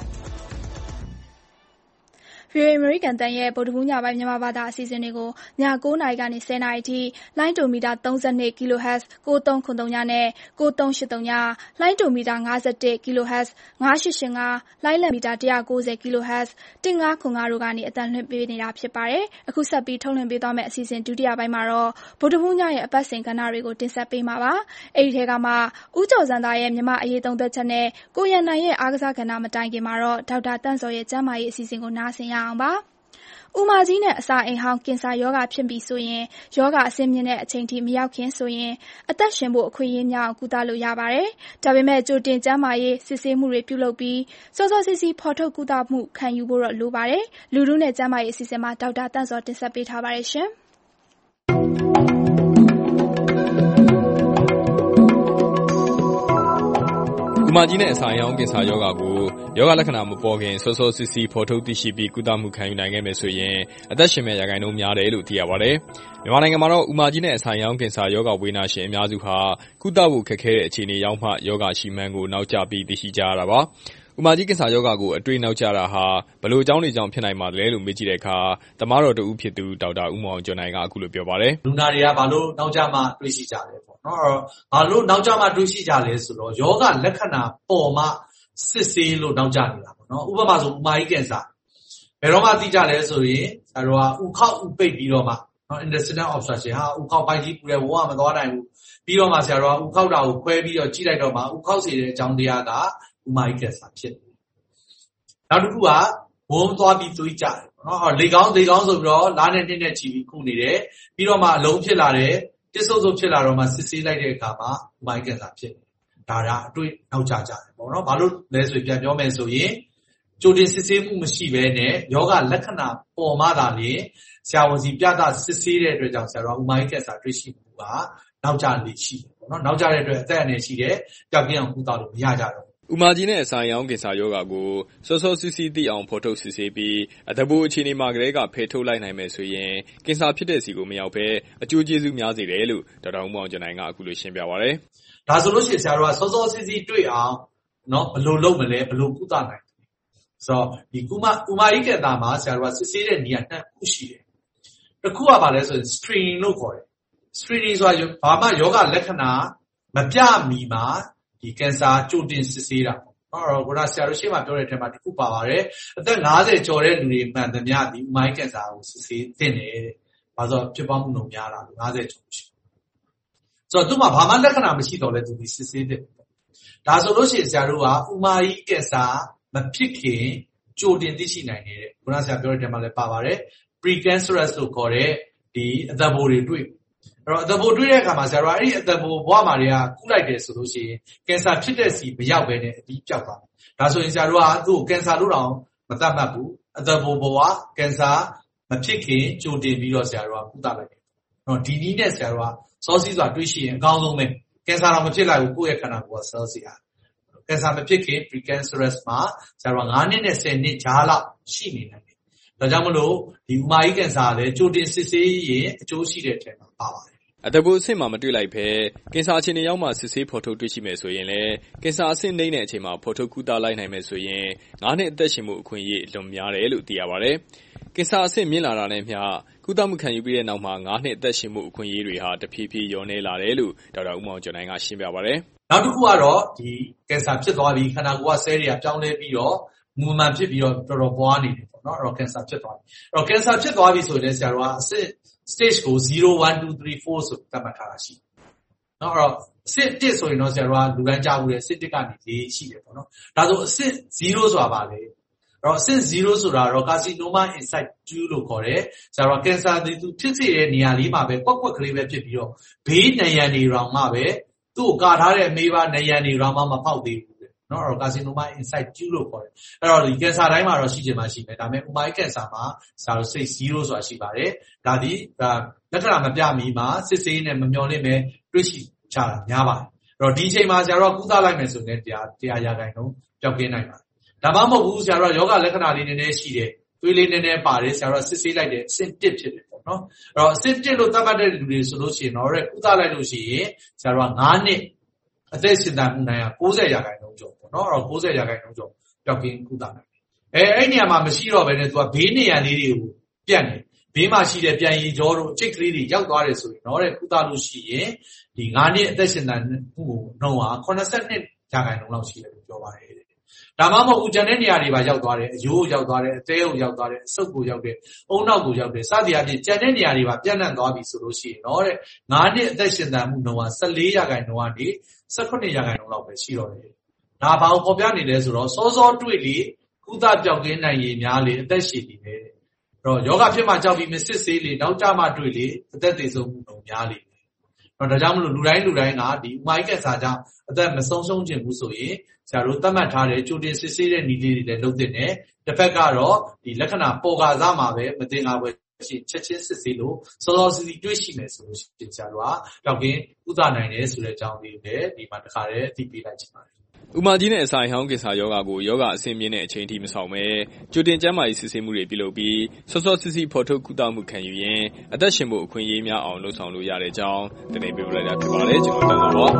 ဗွီအိုအေ အမေရိကန်အသံရဲ့ဗုဒ္ဓဟူးညပိုင်းမြန်မာဘာသာအစီအစဉ်တွေကိုည၉နာရီကနေ၁၀နာရီအထိလိုင်းဒိုမီတာ၃၂ kHz ၉၃၇၃ နဲ့၉၃၈၃ လိုင်းဒိုမီတာ၅၁ kHz ၅၈၈၅ လိုင်းလံမီတာ၁၉၀ kHz ၁၅၇၅တို့ကနေအသံလွှင့်ပေးနေတာဖြစ်ပါတယ်။အခုဆက်ပြီးထုတ်လွှင့်ပေးသွားမယ့်အစီအစဉ်ဒုတိယပိုင်းမှာတော့ဗုဒ္ဓဟူးညရဲ့အပတ်စဉ်ကဏ္ဍတွေကိုတင်ဆက်ပေးမှာပါ။အဲဒီထဲကမှဦးကျော်ဇံသာရဲ့မြန်မာအရေးသုံးသက်ချက်နဲ့ကိုရန်နိုင်ရဲ့အားကစားကဏ္ဍမတိုင်ခင်မှာတော့ဒေါက်တာတန့်စော်ရဲ့ကျန်းမာရေးအစီအစဉ်ကိုနားဆင်ရအောင်ပါ။ဥမာကြီးနဲ့အစာအိမ်ဟောင်းကင်ဆာရောဂါဖြစ်ပြီဆိုရင်ရောဂါအဆင့်မြင့်တဲ့အချိန်ထိမရောက်ခင်ဆိုရင်အသက်ရှင်ဖို့အခွင့်အရေးများအောင်ကုသလို့ရပါတယ်။ဒါပေမဲ့ကြိုတင်ကျန်းမာရေးစစ်ဆေးမှုတွေပြုလုပ်ပြီးစောစောစီးစီးဖော်ထုတ်ကုသမှုခံယူဖို့တော့လိုပါတယ်။လူထုနဲ့ကျန်းမာရေးအစီအစဉ်မှာဒေါက်တာတန့်စော်တင်ဆက်ပေးထားပါတယ်ရှင်။ဥမာကြီးနဲ့အစာအိမ်ဟောင်းကင်ဆာရောဂါကိုရောဂါလက္ခဏာမပေါ်ခင်စောစောစီးစီးဖော်ထုတ်သိရှိပြီးကုသမှုခံယူနိုင်ခဲ့မယ်ဆိုရင်အသက်ရှင်မဲ့ရာခိုင်နှုန်းများတယ်လို့သိရပါတယ်။မြန်မာနိုင်ငံမှာတော့ဥမာကြီးနဲ့အစာအိမ်ဟောင်းကင်ဆာရောဂါဝေဒနာရှင်အများစုဟာကုသဖို့ခက်ခဲတဲ့အခြေအနေရောက်မှရောဂါရှိမှန်းကိုနောက်ကျပြီးသိရှိကြရတာပါ။ဥမာကြီးကင်ဆာရောဂါကိုအတွေ့နောက်ကျတာဟာဘယ်လိုအကြောင်းတွေကြောင့်ဖြစ်နိုင်ပါသလဲလို့မေးကြည့်တဲ့အခါသမားတော်တဦးဖြစ်သူဒေါက်တာဦးမောင်ကျော်နိုင်ကအခုလိုပြောပါတယ်။လူနာတွေကဘာလို့နောက်ကျမှတွေ့ရှိကြလဲပေါ့နော်။ဘာလို့နောက်ကျမှတွေ့ရှိကြလဲဆိုတော့ယောဂလက္ခဏာပေါ်မှစစ်ဆေးလို့နောက်ကျနေတာပေါ့နော်။ဥပမာဆိုဥမာကြီးကင်ဆာဘယ်တော့မှသိကြလဲဆိုရင်ဆရာတော်ကဥခောက်ဥပိတ်ပြီးတော့မှနော် intestinal obstruction ဟာဥခောက်ပိုက်ကြီးပူတယ်ဝါမသွားနိုင်ဘူးပြီးတော့မှဆရာတော်ကဥခောက်တာကိုခွဲပြီးတော့ကြည့်လိုက်တော့မှဥခောက်စေတဲ့အကြောင်းတရားကဥမာကြီးကင်ဆာဖြစ်တယ်။နောက်တစ်ခုကဝုန်းသွားပြီးသွေးကြတယ်နော်။လေကောင်းလေကောင်းဆိုပြီးတော့လားနဲ့နှစ်နဲ့ချီပြီးခုနေတယ်ပြီးတော့မှအလုံးဖြစ်လာတယ်တစ်ဆုပ်ဆုပ်ဖြစ်လာတော့မှစစ်ဆေးလိုက်တဲ့အခါမှာဥမာကြီးကင်ဆာဖြစ်တယ်။ဒါကအတွေ့နောက်ကျကြတယ်ပေါ့နော်။ဘာလို့လဲဆိုပြန်ပြောမယ်ဆိုရင်ကြိုတင်စစ်ဆေးမှုမရှိဘဲနဲ့ယောဂလက္ခဏာပေါ်မှသာလေဆရာဝန်စီပြသစစ်ဆေးတဲ့အတွက်ကြောင့်ဆရာတော်ဥမာကြီးကင်ဆာတွေ့ရှိမှုကနောက်ကျနေရှိတယ်ပေါ့နော်။နောက်ကျတဲ့အတွက်အသက်အန္တရာယ်ရှိတဲ့ကြောက်ကင်းအောင်ကုသလို့မရကြတော့ဥမာကြီးနဲ့အစာအိမ်ဟောင်းကင်ဆာရောဂါကိုစောစောစီးစီးသိအောင်ဖော်ထုတ်စစ်ဆေးပြီးအတဘူအခြေအနေမှာကလေးကဖယ်ထုတ်လိုက်နိုင်မယ်ဆိုရင်ကင်ဆာဖြစ်တဲ့စီကိုမရောက်ဘဲအကျိုးကျေးဇူးများစေတယ်လို့ဒေါက်တာဦးမောင်ကျော်နိုင်ကအခုလိုရှင်းပြပါဗျ။ဒါဆိုလို့ရှိရင်ဆရာတော်ကစောစောစီးစီးတွေ့အောင်နော်ဘယ်လိုလုပ်မလဲဘယ်လိုကုသနိုင်လဲဆိုတော့ဒီဥမာဥမာကြီးကင်ဆာမှာဆရာတော်ကစစ်ဆေးတဲ့နေရာနှစ်ခုရှိတယ်။တစ်ခုကဘာလဲဆိုရင် screening လို့ခေါ်တယ်။ screening ဆိုတာဘာမှယောဂလက္ခဏာမပြမီမှာဒီကင်ဆာကြိုတင်စစ်ဆေးတာပေါ့နော်။အဲ့တော့ဆရာတို့ရှေ့မှာပြောတဲ့အထက်မှာတစ်ခုပါပါတယ်။အသက်၅၀ကျော်တဲ့လူတွေမှန်သမျှဒီဥမာကြီးကင်ဆာကိုစစ်ဆေးသင့်တယ်တဲ့။ဘာလို့ဖြစ်ပွားမှုနှုန်းများတာလဲ၅၀ကျော်ရှိ။ဆိုတော့သူ့မှာဘာမှလက္ခဏာမရှိတော့လဲသူဒီစစ်ဆေးတဲ့။ဒါဆိုလို့ရှိရင်ဆရာတို့ကဥမာကြီးကင်ဆာမဖြစ်ခင်ကြိုတင်သိရှိနိုင်တယ်တဲ့။ခုနဆရာပြောတဲ့အထက်မှာလည်းပါပါတယ်။ precancerous လို့ခေါ်တဲ့ဒီအသက်ဘိုးတွေတွေ့အဲ့တော့အသက်ဘိုးတွေ့တဲ့အခါမှာဆရာတို့အဲ့ဒီအသက်ဘိုးဘဝမှာတွေကကုလိုက်တယ်ဆိုလို့ရှိရင်ကင်ဆာဖြစ်တဲ့စီမရောက်ဘဲနဲ့အပြီးပြောက်သွားတယ်။ဒါဆိုရင်ဆရာတို့ကသူ့ကိုကင်ဆာလို့တော့မသတ်မှတ်ဘူး။အသက်ဘိုးဘဝကင်ဆာမဖြစ်ခင်ကြိုတင်ပြီးတော့ဆရာတို့ကကုသလိုက်တယ်။နော်ဒီနည်းနဲ့ဆရာတို့ကစောစီးစွာတွေးရှိရင်အကောင်းဆုံးပဲ။ကင်ဆာတော့မဖြစ်လိုက်ဘူးကိုယ့်ရဲ့ခန္ဓာကိုယ်က cell စီအားကင်ဆာမဖြစ်ခင် precancerous မှာဆရာတို့က၅နှစ်နဲ့ဆယ်နှစ်ကြားလောက်ရှိနေနိုင်တယ်။ဒါကြောင့်မလို့ဒီဥမာကြီးကင်ဆာလည်းကြိုတင်စစ်ဆေးရင်အကျိုးရှိတဲ့အထက်မှာပါပါတယ်အတဘူအဆင့်မှာမတွေ့လိုက်ဘဲကင်ဆာအခြေအနေရောက်မှစစ်ဆေးဖော်ထုတ်တွေ့ရှိမယ်ဆိုရင်လည်းကင်ဆာအဆင့်နှိမ့်တဲ့အချိန်မှာဖော်ထုတ်ကုသလိုက်နိုင်မယ်ဆိုရင်ငါးနှစ်အသက်ရှင်မှုအခွင့်အရေးအလွန်များတယ်လို့သိရပါတယ်။ကင်ဆာအဆင့်မြင့်လာတာနဲ့မျှကုသမှုခံယူပြီးတဲ့နောက်မှာငါးနှစ်အသက်ရှင်မှုအခွင့်အရေးတွေဟာတဖြည်းဖြည်းလျော့နည်းလာတယ်လို့ဒေါက်တာဦးမောင်ကျော်နိုင်ကရှင်းပြပါတယ်။နောက်တစ်ခုကတော့ဒီကင်ဆာဖြစ်သွားပြီးခန္ဓာကိုယ်ကဆဲတွေကပြောင်းလဲပြီးတော့မူမှန်ဖြစ်ပြီးတော့တော်တော်ပွားနေတယ်ပေါ့နော်။အဲ့တော့ကင်ဆာဖြစ်သွားပြီ။အဲ့တော့ကင်ဆာဖြစ်သွားပြီဆိုရင်ဆရာတို့ကအဆင့် stage ကိုzero one two three fourဆိုသတ်မှတ်ထားတာရှိတယ်။နော်အဲ့တော့အဆင့်oneဆိုရင်တော့ဆရာတို့ကလူတိုင်းကြားဘူးလေအဆင့်oneကနေ၄ရှိတယ်ပေါ့နော်။ဒါဆိုအဆင့်zeroဆိုတာပါလေ။အဲ့တော့အဆင့်zeroဆိုတာတော့ carcinoma in situ လို့ခေါ်တယ်။ဆရာတို့ကင်ဆာသူဖြစ်စေတဲ့နေရာလေးမှာပဲကွက်ကွက်ကလေးပဲဖြစ်ပြီးတော့ဘေးနံရံတွေတောင်မှပဲသူ့ကိုကာထားတဲ့မေးပါနံရံတွေတောင်မှမဖောက်သေးဘူး။နော်အဲ့တော့ carcinoma in situ လို့ခေါ်တယ်။အဲ့တော့ဒီကင်ဆာတိုင်းမှာတော့ရှိချင်မှရှိမယ်။ဒါပေမဲ့ဥမာကြီးကင်ဆာမှာဆရာတို့ stage zero ဆိုတာရှိပါတယ်။ဒါဒီဒါလက္ခဏာမပြမီမှာစစ်ဆေးနဲ့မမျှော်လင့်ပဲတွေ့ရှိကြတာများပါတယ်တော့ဒီအချိန်မှာဆရာတို့ကကုသလိုက်မယ်ဆိုရင်တရားတရားရာခိုင်နှုန်းပျောက်ကင်းနိုင်ပါတယ်ဒါမှမဟုတ်ဘူးဆရာတို့ကယောဂလက္ခဏာလေးနည်းနည်းရှိတယ်သွေးလေးနည်းနည်းပါတယ်ဆရာတို့ကစစ်ဆေးလိုက်တယ်အဆင့်တစ်ဖြစ်တယ်ပေါ့နော်အဲ့တော့အဆင့်တစ်လို့သတ်မှတ်တဲ့လူတွေဆိုလို့ရှိရင်တော့ကုသလိုက်လို့ရှိရင်ဆရာတို့က၅နှစ်အသက်ရှင်သန်မှုနိုင်က၉၀ရာခိုင်နှုန်းကျော်ပေါ့နော်အဲ့တော့၉၀ရာခိုင်နှုန်းကျော်ပျောက်ကင်းကုသနိုင်တယ်အဲအဲ့နေရာမှာမရှိတော့ဘဲနဲ့သူကဘေးနေရာလေးတွေကိုပြတ်နေဘေးမှာရှိတဲ့ပြန်ရည်ကြောတို့အကျိတ်ကလေးတွေရောက်သွားတယ်ဆိုရင်တော့တဲ့ကုသလို့ရှိရင်ဒီ၅နှစ်အသက်ရှင်သန်မှုနှုန်းဟာ၈၂ရာခိုင်နှုန်းလောက်ရှိတယ်လို့ပြောပါတယ်ဒါမှမဟုတ်ဦးကျန်တဲ့နေရာတွေပါရောက်သွားတယ်အယိုးရောက်သွားတယ်အသေးကိုရောက်သွားတယ်အဆုပ်ကိုရောက်တယ်အုံနောက်ကိုရောက်တယ်စသည်အပြင်ကျန်တဲ့နေရာတွေပါပြန့်နှံ့သွားပြီဆိုလို့ရှိရင်တော့တဲ့၅နှစ်အသက်ရှင်သန်မှုနှုန်းဟာ၁၄ရာခိုင်နှုန်းကနေ၁၈ရာခိုင်နှုန်းလောက်ပဲရှိတော့တယ်ဒါဘာကိုပေါ်ပြနေလဲဆိုတော့စောစောတွေ့လေကုသပျောက်ကင်းနိုင်ရည်များလေအသက်ရှင်နေတယ်တော့ယောဂဖြစ်မှကြောက်ပြီးမစစ်ဆေးလေနောက်ကြမှတွေ့လေအသက်သေဆုံးမှုနှုန်းများလေတော့ဒါကြောင့်မလို့လူတိုင်းလူတိုင်းကဒီဥမာကက်ဆာကြောင့်အသက်မဆုံးရှုံးခြင်းဘူးဆိုရင်ဆရာတို့သတ်မှတ်ထားတဲ့ကြိုတင်စစ်ဆေးတဲ့နည်းလေးတွေလည်းလုပ်သင့်တယ်တစ်ဖက်ကတော့ဒီလက္ခဏာပေါ်ကားစားမှာပဲမတင်လာပဲရှိချက်ချင်းစစ်ဆေးလို့စောစောစီစီတွေ့ရှိမယ်ဆိုလို့ရှိရင်ဆရာတို့ကတောက်ကင်းဥသနိုင်တယ်ဆိုတဲ့အကြောင်းလေးတွေဒီမှာတစ်ခါတည်းသိပေးလိုက်ချင်ပါတယ်ဥမာကြီးနဲ့အစာဟောင်းကင်ဆာယောဂါကိုယောဂအဆင့်မြင့်တဲ့အချိန်ထိမဆောင်ပဲကြိုတင်ကျန်းမာရေးစစ်ဆေးမှုတွေပြုလုပ်ပြီးစောစောစီစီဖော်ထုတ်ကုသမှုခံယူရင်အသက်ရှင်ဖို့အခွင့်အရေးများအောင်လှုံ့ဆော်လို့ရတဲ့အကြောင်းတင်ပြပေးလိုက်တာဖြစ်ပါတယ်ကျွန်တော်တောင်းပါ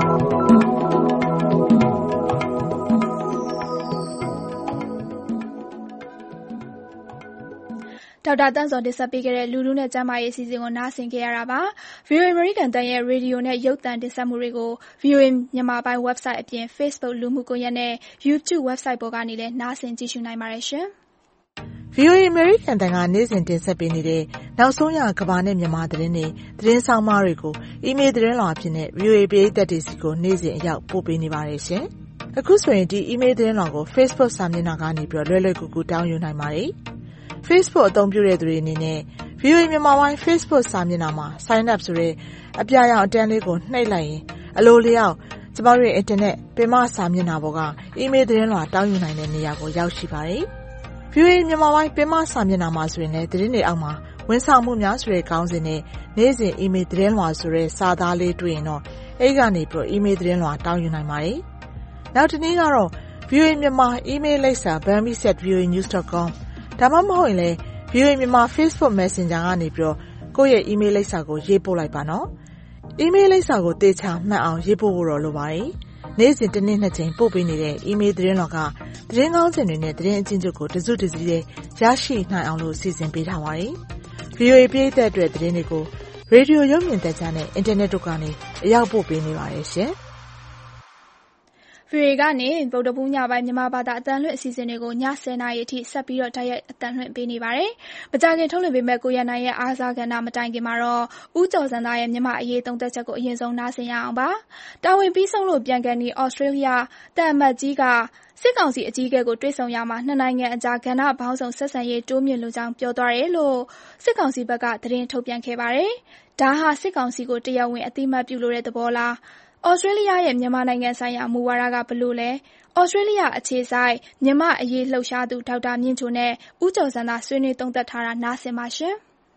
ဒေါက်တာတန်းစောတင်ဆက်ပေးခဲ့တဲ့လူလူနဲ့ကျန်းမာရေးအစီအစဉ်ကိုနားဆင်ကြရတာပါ။ ဗွီအိုအေ American တန်ရဲ့ရေဒီယိုနဲ့ရုပ်သံတင်ဆက်မှုတွေကို ဗွီအိုအေ မြန်မာပိုင်း website အပြင် Facebook လူမှုကွန်ရက်နဲ့ YouTube website ပေါ်ကနေလည်းနားဆင်ကြည့်ရှုနိုင်ပါတယ်ရှင်။ ဗွီအိုအေ American တန်ကနေ့စဉ်တင်ဆက်ပေးနေတဲ့နောက်ဆုံးရကမ္ဘာနဲ့မြန်မာသတင်းတွေသတင်းဆောင်မတွေကိုအီးမေးလ်သတင်းလွှာအဖြစ်နဲ့ ဗွီအိုအေ ပရိသတ်တွေစီကိုနေ့စဉ်အရောက်ပို့ပေးနေပါတယ်ရှင်။အခုဆိုရင်ဒီအီးမေးလ်သတင်းလွှာကို Facebook စာမျက်နှာကနေပြီးတော့လွယ်လွယ်ကူကူတောင်းယူနိုင်ပါတယ်။ Facebook အသုံးပြုတဲ့သူတွေအနေနဲ့ ဗွီအိုအေမြန်မာပိုင်း Facebook စာမျက်နှာမှာ Sign up ဆိုတဲ့အပြာရောင်အတန်းလေးကိုနှိပ်လိုက်ရင်အလိုလျောက်ကျမတို့ရဲ့ Internet ပင်မစာမျက်နှာပေါ်ကအီးမေးလ်သတင်းလွှာတောင်းယူနိုင်တဲ့နေရာကိုရောက်ရှိပါတယ်။ ဗွီအိုအေမြန်မာပိုင်းပင်မစာမျက်နှာမှာဆိုရင်လည်းသတင်းတွေအောက်မှာဝန်ဆောင်မှုများဆိုတဲ့ခေါင်းစဉ်နဲ့နေ့စဉ်အီးမေးလ်သတင်းလွှာဆိုတဲ့စာသားလေးတွေ့ရင်တော့အဲ့ကနေပြီးတော့အီးမေးလ်သတင်းလွှာတောင်းယူနိုင်ပါတယ်။နောက်တစ်နည်းကတော့ ဗွီအိုအေမြန်မာအီးမေးလ်လိပ်စာ burmese at v o a news dot com ဒါမှမဟုတ်ရင်လည်း ဗွီအိုအေမြန်မာ Facebook Messenger ကနေပြီးတော့ကိုယ့်ရဲ့ email လိပ်စာကိုရေးပို့လိုက်ပါနော်။ email လိပ်စာကိုသေချာမှတ်အောင်ရေးပို့ဖို့တော့လိုပါတယ်။နေ့စဉ်တစ်နေ့နှစ်ကြိမ်ပို့ပေးနေတဲ့ email သတင်းတော်ကသတင်းကောင်းစင်တွေနဲ့သတင်းအချင်းချုပ်ကိုတစုတစည်းရရှိနိုင်အောင်လို့စီစဉ်ပေးထားပါတယ်။ ဗွီအိုအေပြည်သက်အတွက်သတင်းတွေကိုရေဒီယိုရုပ်မြင်သံကြားနဲ့အင်တာနက်တို့ကနေအရောက်ပို့ပေးနေပါတယ်ရှင်။ဗွီအိုအေကနေဗုဒ္ဓဘုညပိုင်းမြန်မာဘာသာအသံလွှင့်အစီအစဉ်တွေကိုညဆယ်နာရီအထိဆက်ပြီးတော့တိုက်ရိုက်အသံလွှင့်ပေးနေပါတယ်။မကြခင်ထုတ်လွှင့်ပေးမဲ့ကိုရနိုင်ရဲ့အားစားကဏ္ဍမတိုင်ခင်မှာတော့ဦးကျော်စံသားရဲ့မြန်မာအရေးသုံးသက်ချက်ကိုအရင်ဆုံးနားဆင်ရအောင်ပါ။တာဝန်ပြီးဆုံးလို့ပြန်ကန်ဒီဩစတြေးလျတန်အမတ်ကြီးကစစ်ကောင်စီအကြီးအကဲကိုတွေ့ဆုံရမှာနှစ်နိုင်ငံအကြားကဏ္ဍပေါင်းစုံဆက်ဆံရေးတိုးမြင့်လိုကြောင်းပြောသွားတယ်လို့စစ်ကောင်စီဘက်ကသတင်းထုတ်ပြန်ခဲ့ပါတယ်။ဒါဟာစစ်ကောင်စီကိုတရားဝင်အသိအမှတ်ပြုလိုတဲ့သဘောလားဩစတြေးလျရဲ့မြန်မာနိုင်ငံဆိုင်ရာမူဝါဒကဘလို့လဲဩစတြေးလျအခြေစိုက်မြန်မာအရေးလှုပ်ရှားသူဒေါက်တာမြင့်ချိုနဲ့ဦးကျော်စံသာဆွေးနွေးသုံးသပ်ထားတာနားဆင်ပါရှင်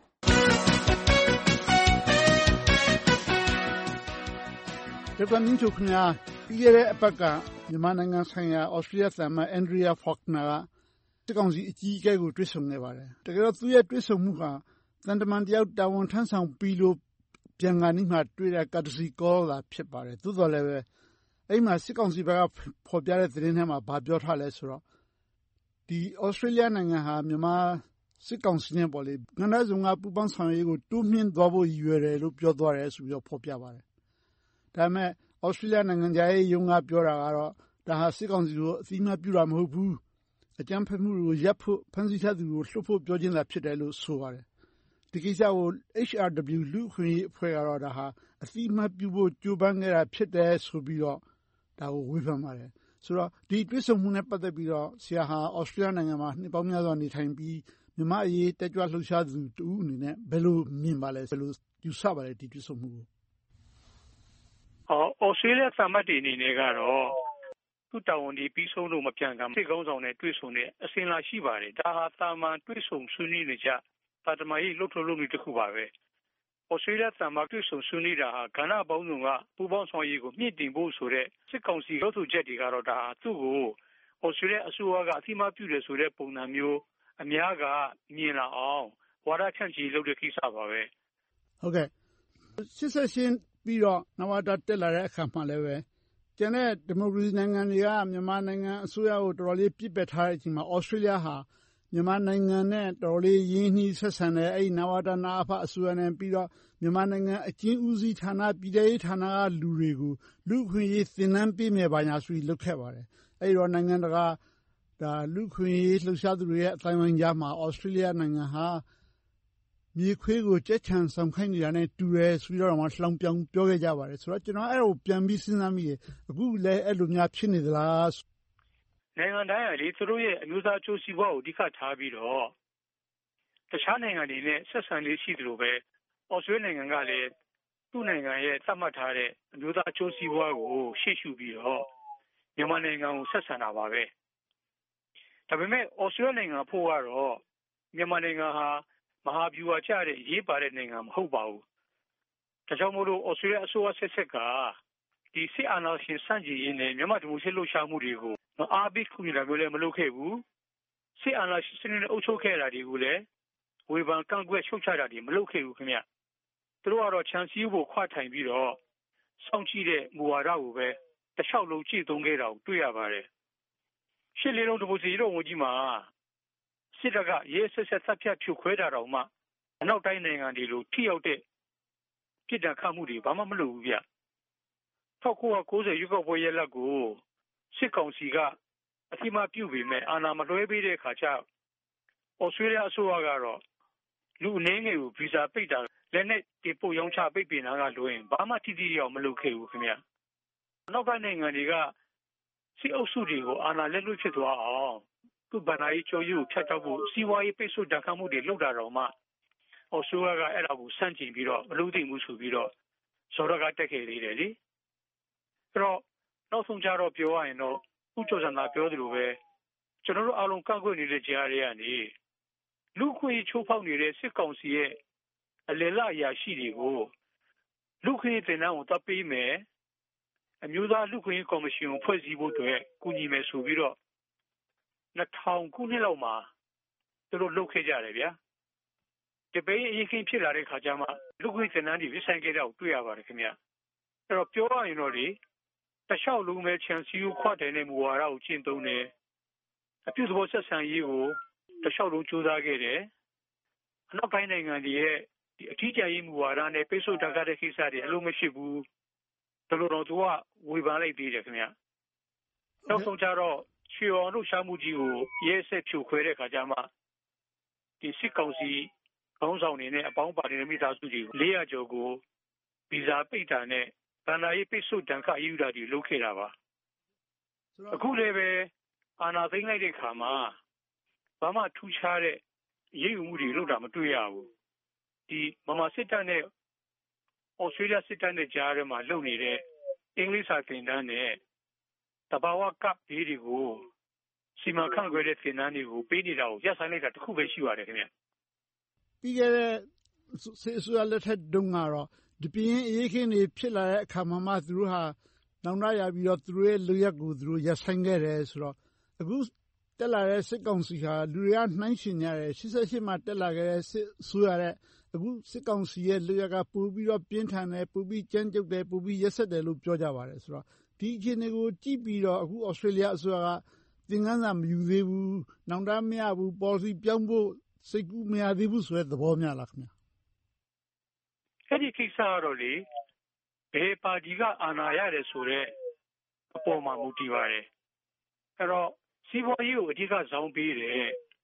ဒေါက်တာမြင့်ချိုခင်ဗျာပြီးခဲ့တဲ့အပတ်ကမြန်မာနိုင်ငံဆိုင်ရာဩစတြေးလျသံအမတ်အန်ဒရီယာဖော့ကနာကစစ်ကောင်စီအကြီးအကဲကိုတွေ့ဆုံခဲ့ပါတယ်တကယ်တော့သူရဲ့တွေ့ဆုံမှုဟာသံတမန်တယောက်တာဝန်ထမ်းဆောင်ပြီးလို့ပြန်ကန်ဒီမှာတွေ့တဲ့ courtesy call လာဖြစ်ပါတယ်သို့တော်လည်းပဲအဲ့မှာစစ်ကောင်စီဘက်ကဖော်ပြတဲ့သတင်းထဲမှာဗာပြောထားလဲဆိုတော့ဒီဩစတြေးလျနိုင်ငံဟာမြန်မာစစ်ကောင်စီနဲ့ပေါ့လေကဏ္ဍစုံကပူးပေါင်းဆောင်ရွက်ရေးကိုတိုးမြှင့်သွားဖို့ရည်ရွယ်တယ်လို့ပြောသွားတယ်ဆိုပြီးတော့ဖော်ပြပါတယ်ဒါပေမဲ့ဩစတြေးလျနိုင်ငံသားရေးရုံးကပြောတာကတော့ဒါဟာစစ်ကောင်စီကိုအသိအမှတ်ပြုတာမဟုတ်ဘူးအကြမ်းဖက်မှုတွေကိုရပ်ဖို့ဖန်ဆီးထားသူကိုလှုပ်ဖို့ပြောခြင်းသာဖြစ်တယ်လို့ဆိုပါတယ်ဒီကိစ္စကို H R W လူ့အခွင့်အရေးအဖွဲ့ကတော့ဒါဟာအသိအမှတ်ပြုဖို့ကြိုးပမ်းခဲ့တာဖြစ်တယ်ဆိုပြီးတော့ဒါကိုဝေဖန်ပါတယ်ဆိုတော့ဒီတွေ့ဆုံမှုနဲ့ပတ်သက်ပြီးတော့ဆရာဟာဩစတြေးလျနိုင်ငံမှာနှစ်ပေါင်းများစွာနေထိုင်ပြီးမြန်မာအရေးတက်ကြွလှုပ်ရှားသူတူအနေနဲ့ဘယ်လိုမြင်ပါလဲဘယ်လိုယူဆပါလဲဒီတွေ့ဆုံမှုကိုဩစတြေးလျသံအမတ်တွေအနေနဲ့ကတော့သူ့တာဝန်ဒီပြီးဆုံးလို့မပြန်ကစစ်ကောင်းဆောင်နဲ့တွေ့ဆုံတဲ့အစဉ်လာရှိပါတယ်ဒါဟာတာမန်တွေ့ဆုံဆွေးနွေးနေကြတာတမန်ကြီးလှုပ်ထုတ်လုပ်နေတခုပါပဲ Australia သံမတွေ့ဆုံဆွေးနွေးတာဟာကဏ္ဍပေါင်းစုံကပူးပေါင်းဆောင်ရွက်ရေးကိုမြင့်တင်ဖို့ဆိုတဲ့စစ်ကောင်စီရုပ်ထုချက်တွေကတော့ဒါသူ့ကို Australia အစိုးရကအသိအမှတ်ပြုတယ်ဆိုတဲ့ပုံစံမျိုးအများကမြင်လာအောင်ဝါဒဖြန့်ချီလုပ်တဲ့ကိစ္စပါပဲဟုတ်ကဲ့ရှစ်ဆက်ရှင်းပြီးတော့နဝတတက်လာတဲ့အခါမှလည်းပဲကျန်တဲ့ဒီမိုကရေစီနိုင်ငံတွေကမြန်မာနိုင်ငံအစိုးရကိုတော်တော်လေးပြစ်ပယ်ထားတဲ့အချိန်မှာ Australia ဟာမြန်မာနိုင်ငံနဲ့တော်တော်လေးရင်းနှီးဆက်ဆံတဲ့အဲ့ဒီနဝတနာအဖအစိုးရနဲ့ပြီးတော့မြန်မာနိုင်ငံအကျဉ်းဦးစီးဌာနပြည်ထောင်ရေးဌာနကလူတွေကိုလူခွင့်ရေးသင်တန်းပေးမယ်ပါညာဆိုပြီးလုပ်ခဲ့ပါတယ်အဲ့တော့နိုင်ငံတကာဒါလူခွင့်ရေးလှုပ်ရှားသူတွေရဲ့အတိုင်းအဝိုင်းကြားမှာ Australia နိုင်ငံဟာမြေခွေးကိုကြက်ချံဆောင်ခိုင်းနေတာနဲ့တူတယ်ဆိုပြီးတော့မှလှောင်ပြောင်ပြောခဲ့ကြပါတယ်ဆိုတော့ကျွန်တော်အဲ့ဒါကိုပြန်ပြီးစဉ်းစားမိတယ်အခုလည်းအဲ့လိုများဖြစ်နေသလားနိုင်ငံတိုင်းကလေသူတို့ရဲ့အမျိုးသားချိုးစီးပွားကိုအဓိကထားပြီးတော့တခြားနိုင်ငံတွေနဲ့ဆက်ဆံလေးရှိသလိုပဲဩစတြေးလျနိုင်ငံကလည်းသူ့နိုင်ငံရဲ့သတ်မှတ်ထားတဲ့အမျိုးသားချိုးစီးပွားကိုရှေ့ရှုပြီးတော့မြန်မာနိုင်ငံကိုဆက်ဆံတာပါပဲဒါပေမဲ့ဩစတြေးလျနိုင်ငံဖို့ကတော့မြန်မာနိုင်ငံဟာမဟာဗျူဟာကျတဲ့ရေးပါတဲ့နိုင်ငံမဟုတ်ပါဘူးဒါကြောင့်မို့လို့ဩစတြေးလျအစိုးရဆက်ဆက်ကဒီစစ်အာဏာရှင်စန့်ကျင်ရေးနဲ့မြန်မာဒီမိုကရေစီလှုပ်ရှားမှုတွေကိုအားပေးကူညီတာမျိုးလည်းမလုပ်ခဲ့ဘူးစစ်အာဏာရှင်စနစ်နဲ့အုပ်ချုပ်ခဲ့တာတွေကိုလည်းဝေဖန်ကန့်ကွက်ရှုတ်ချတာတွေမလုပ်ခဲ့ဘူးခင်ဗျသူတို့ကတော့ချန်စီးဖို့ခွာထိုင်ပြီးတော့စောင့်ကြည့်တဲ့မူဝါဒကိုပဲတစ်လျှောက်လုံးကြည့်သုံးခဲ့တာကိုတွေ့ရပါတယ်ရှစ်လေးလုံးဒီမိုကရေစီတို့ဝန်ကြီးမှာစစ်တပ်ကရဲဆက်ဆက်တပ်ဖြတ်ဖြိုခွဲတာတော့မှအနောက်တိုင်းနိုင်ငံတွေလိုထိရောက်တဲ့ပြည်ထောင်ခတ်မှုတွေဘာမှမလုပ်ဘူးဗျ၁၉၉၀ရွေးကောက်ပွဲရလဒ်ကိုစစ်ကောင်စီကအတိမပြုတ်ပြီးမဲ့အာဏာမလွှဲပေးတဲ့အခါကျဩစတြေးလျအစိုးရကတော့လူအနေငယ်ကိုဗီဇာပိတ်တာလက်နဲ့တင်ပို့ရောင်းချပိတ်ပင်တာကလွှဲရင်ဘာမှထိထိရောက်မလုပ်ခဲ့ဘူးခင်ဗျအနောက်တိုင်းနိုင်ငံတွေကစစ်အုပ်စုတွေကိုအာဏာလက်လွတ်ဖြစ်သွားအောင်သူ့ဗဏ္ဍာရေးချုပ်ရုပ်ဖြတ်တောက်ဖို့စီးပွားရေးပိတ်ဆို့တန်ခတ်မှုတွေလုပ်တာတော့မှဩစတြေးလျကအဲ့ဒါကိုစန့်ကျင်ပြီးတော့မလုပ်သင့်ဘူးဆိုပြီးတော့စောရကတက်ခဲ့သေးတယ်လေအဲ့တော့နောက်ဆုံးကြတော့ပြောရရင်တော့ဥကျော်စံသာပြောသလိုပဲကျွန်တော်တို့အားလုံးကန့်ကွက်နေတဲ့ကြားတွေကနေလူခွေချိုးဖောက်နေတဲ့စစ်ကောင်စီရဲ့အလယ်လအရာရှိတွေကိုလူခွေတင်တဲ့ကိုတပ်ပေးမယ်အမျိုးသားလူခွေကော်မရှင်ကိုဖွဲ့စည်းဖို့အတွက်ကူညီမယ်ဆိုပြီးတော့နှစ်ထောင်ခုနှစ်လောက်မှာသူတို့လုပ်ခဲ့ကြတယ်ဗျာဒီပေးအရင်ခင်ဖြစ်လာတဲ့ခါကျမှလူခွေတင်တဲ့တွေဆိုင်ခဲ့တော့တွေ့ရပါတယ်ခင်ဗျအဲ့တော့ပြောရရင်တော့ဒီတခြားလုံးမဲ့ချန်စီကိုခွတ်တယ်နဲ့မူဝါဒကိုကျင့်သုံးတယ်အပြုသဘောဆက်ဆံရေးကိုတခြားလုံးစူးစမ်းခဲ့တယ်အနောက်ပိုင်းနိုင်ငံတွေရဲ့ဒီအထီးကျန်ရေးမူဝါဒနဲ့ပိတ်ဆို့တာကတဲ့ကိစ္စတွေအလုံးမရှိဘူးဒါလို့တော့သူကဝေဖန်လိုက်သေးတယ်ခင်ဗျနောက်ဆုံးကြတော့ချွေအောင်လှုပ်ရှားမှုကြီးကိုရဲဆက်ဖြိုခွဲတဲ့ခါကျမှဒီစစ်ကောင်စီခေါင်းဆောင်တွေနဲ့အပေါင်းပါတဲ့မိသားစုကြီးလေးရာကျော်ကိုဗီဇာပိတ်တာနဲ့ဗန္ဒာရေးပိတ်ဆို့တန်ခါယူတာတွေလုပ်ခဲ့တာပါအခုလည်းပဲအာဏာသိမ်းလိုက်တဲ့ခါမှာဘာမှထူးခြားတဲ့ရေးယူမှုတွေလုပ်တာမတွေ့ရဘူးဒီမမစစ်တပ်နဲ့ဩစတြေးလျစစ်တပ်နဲ့ကြားထဲမှာလုပ်နေတဲ့အင်္ဂလိပ်စာသင်တန်းနဲ့တဘာဝကပ်ဘေးတွေကိုစီမံခန့်ခွဲတဲ့သင်တန်းတွေကိုပေးနေတာကိုရပ်ဆိုင်လိုက်တာတခုပဲရှိပါတယ်ခင်ဗျပြီးခဲ့တဲ့စစ်အစိုးရလက်ထက်တုန်းကတော့ဒီပြင်းအေးခင်းတွေဖြစ်လာတဲ့အခါမှာမှသူတို့ဟာနောင်တရပြီးတော့သူတို့ရဲ့လူရက်ကိုသူတို့ရပ်ဆိုင်ခဲ့တယ်ဆိုတော့အခုတက်လာတဲ့စစ်ကောင်စီဟာလူတွေကနှိုင်းရှင်ကြတယ်ရှစ်ဆယ့်ရှစ်မှာတက်လာခဲ့တဲ့စစ်ဆိုရတဲ့အခုစစ်ကောင်စီရဲ့လူရက်ကပို့ပြီးတော့ပြင်းထန်တယ်ပို့ပြီးကြမ်းကြုတ်တယ်ပို့ပြီးရက်ဆက်တယ်လို့ပြောကြပါတယ်ဆိုတော့ဒီအခြေအနေကိုကြည့်ပြီးတော့အခုဩစတြေးလျအစိုးရကသင်ခန်းစာမယူသေးဘူးနောင်တမရဘူး policy ပြောင်းဖို့စိတ်ကူးမရသေးဘူးဆိုတဲ့သဘောများလားခင်ဗျာအဲ့ဒီကိစ္စကတော့လေဘယ်ပါတီကအာဏာရတယ်ဆိုတဲ့အပေါ်မှာမူတည်ပါတယ်အဲ့တော့စီးပွားရေးကိုအဓိကဇောင်းပေးတယ်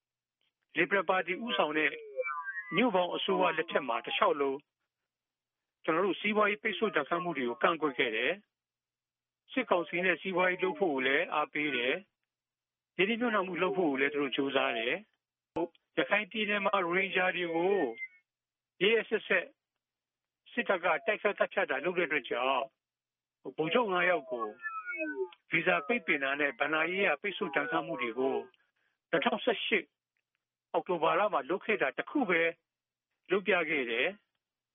Liberal Party ဥဆောင်တဲ့ညူပေါင်းအစိုးရလက်ထက်မှာတစ်လျှောက်လုံးကျွန်တော်တို့စီးပွားရေးပိတ်ဆို့တိုက်ခိုက်မှုတွေကိုကန့်ကွက်ခဲ့တယ်စစ်ကောင်စီနဲ့စီးပွားရေးလုပ်ဖို့လည်းအားပေးတယ်ဒီဒီမျိုးနောက်မှုလုပ်ဖို့လည်းသူတို့ကြိုးစားတယ်ရခိုင်ပြည်နယ်မှာ Ranger တွေကိုရဲဆက်ဆက်စစ်တပ်ကတိုက်ခိုက်တပ်ဖြတ်တာလုပ်တဲ့အတွက်ကြောင့်ဗိုလ်ချုပ်၅ယောက်ကိုဗီဇာပိတ်ပင်တာနဲ့ဗဏ္ဍာရေးရပိတ်ဆို့တန်ခါမှုတွေကို၂၀၁၈အောက်တိုဘာလမှာလုပ်ခဲ့တာတခုပဲလုပ်ပြခဲ့တယ်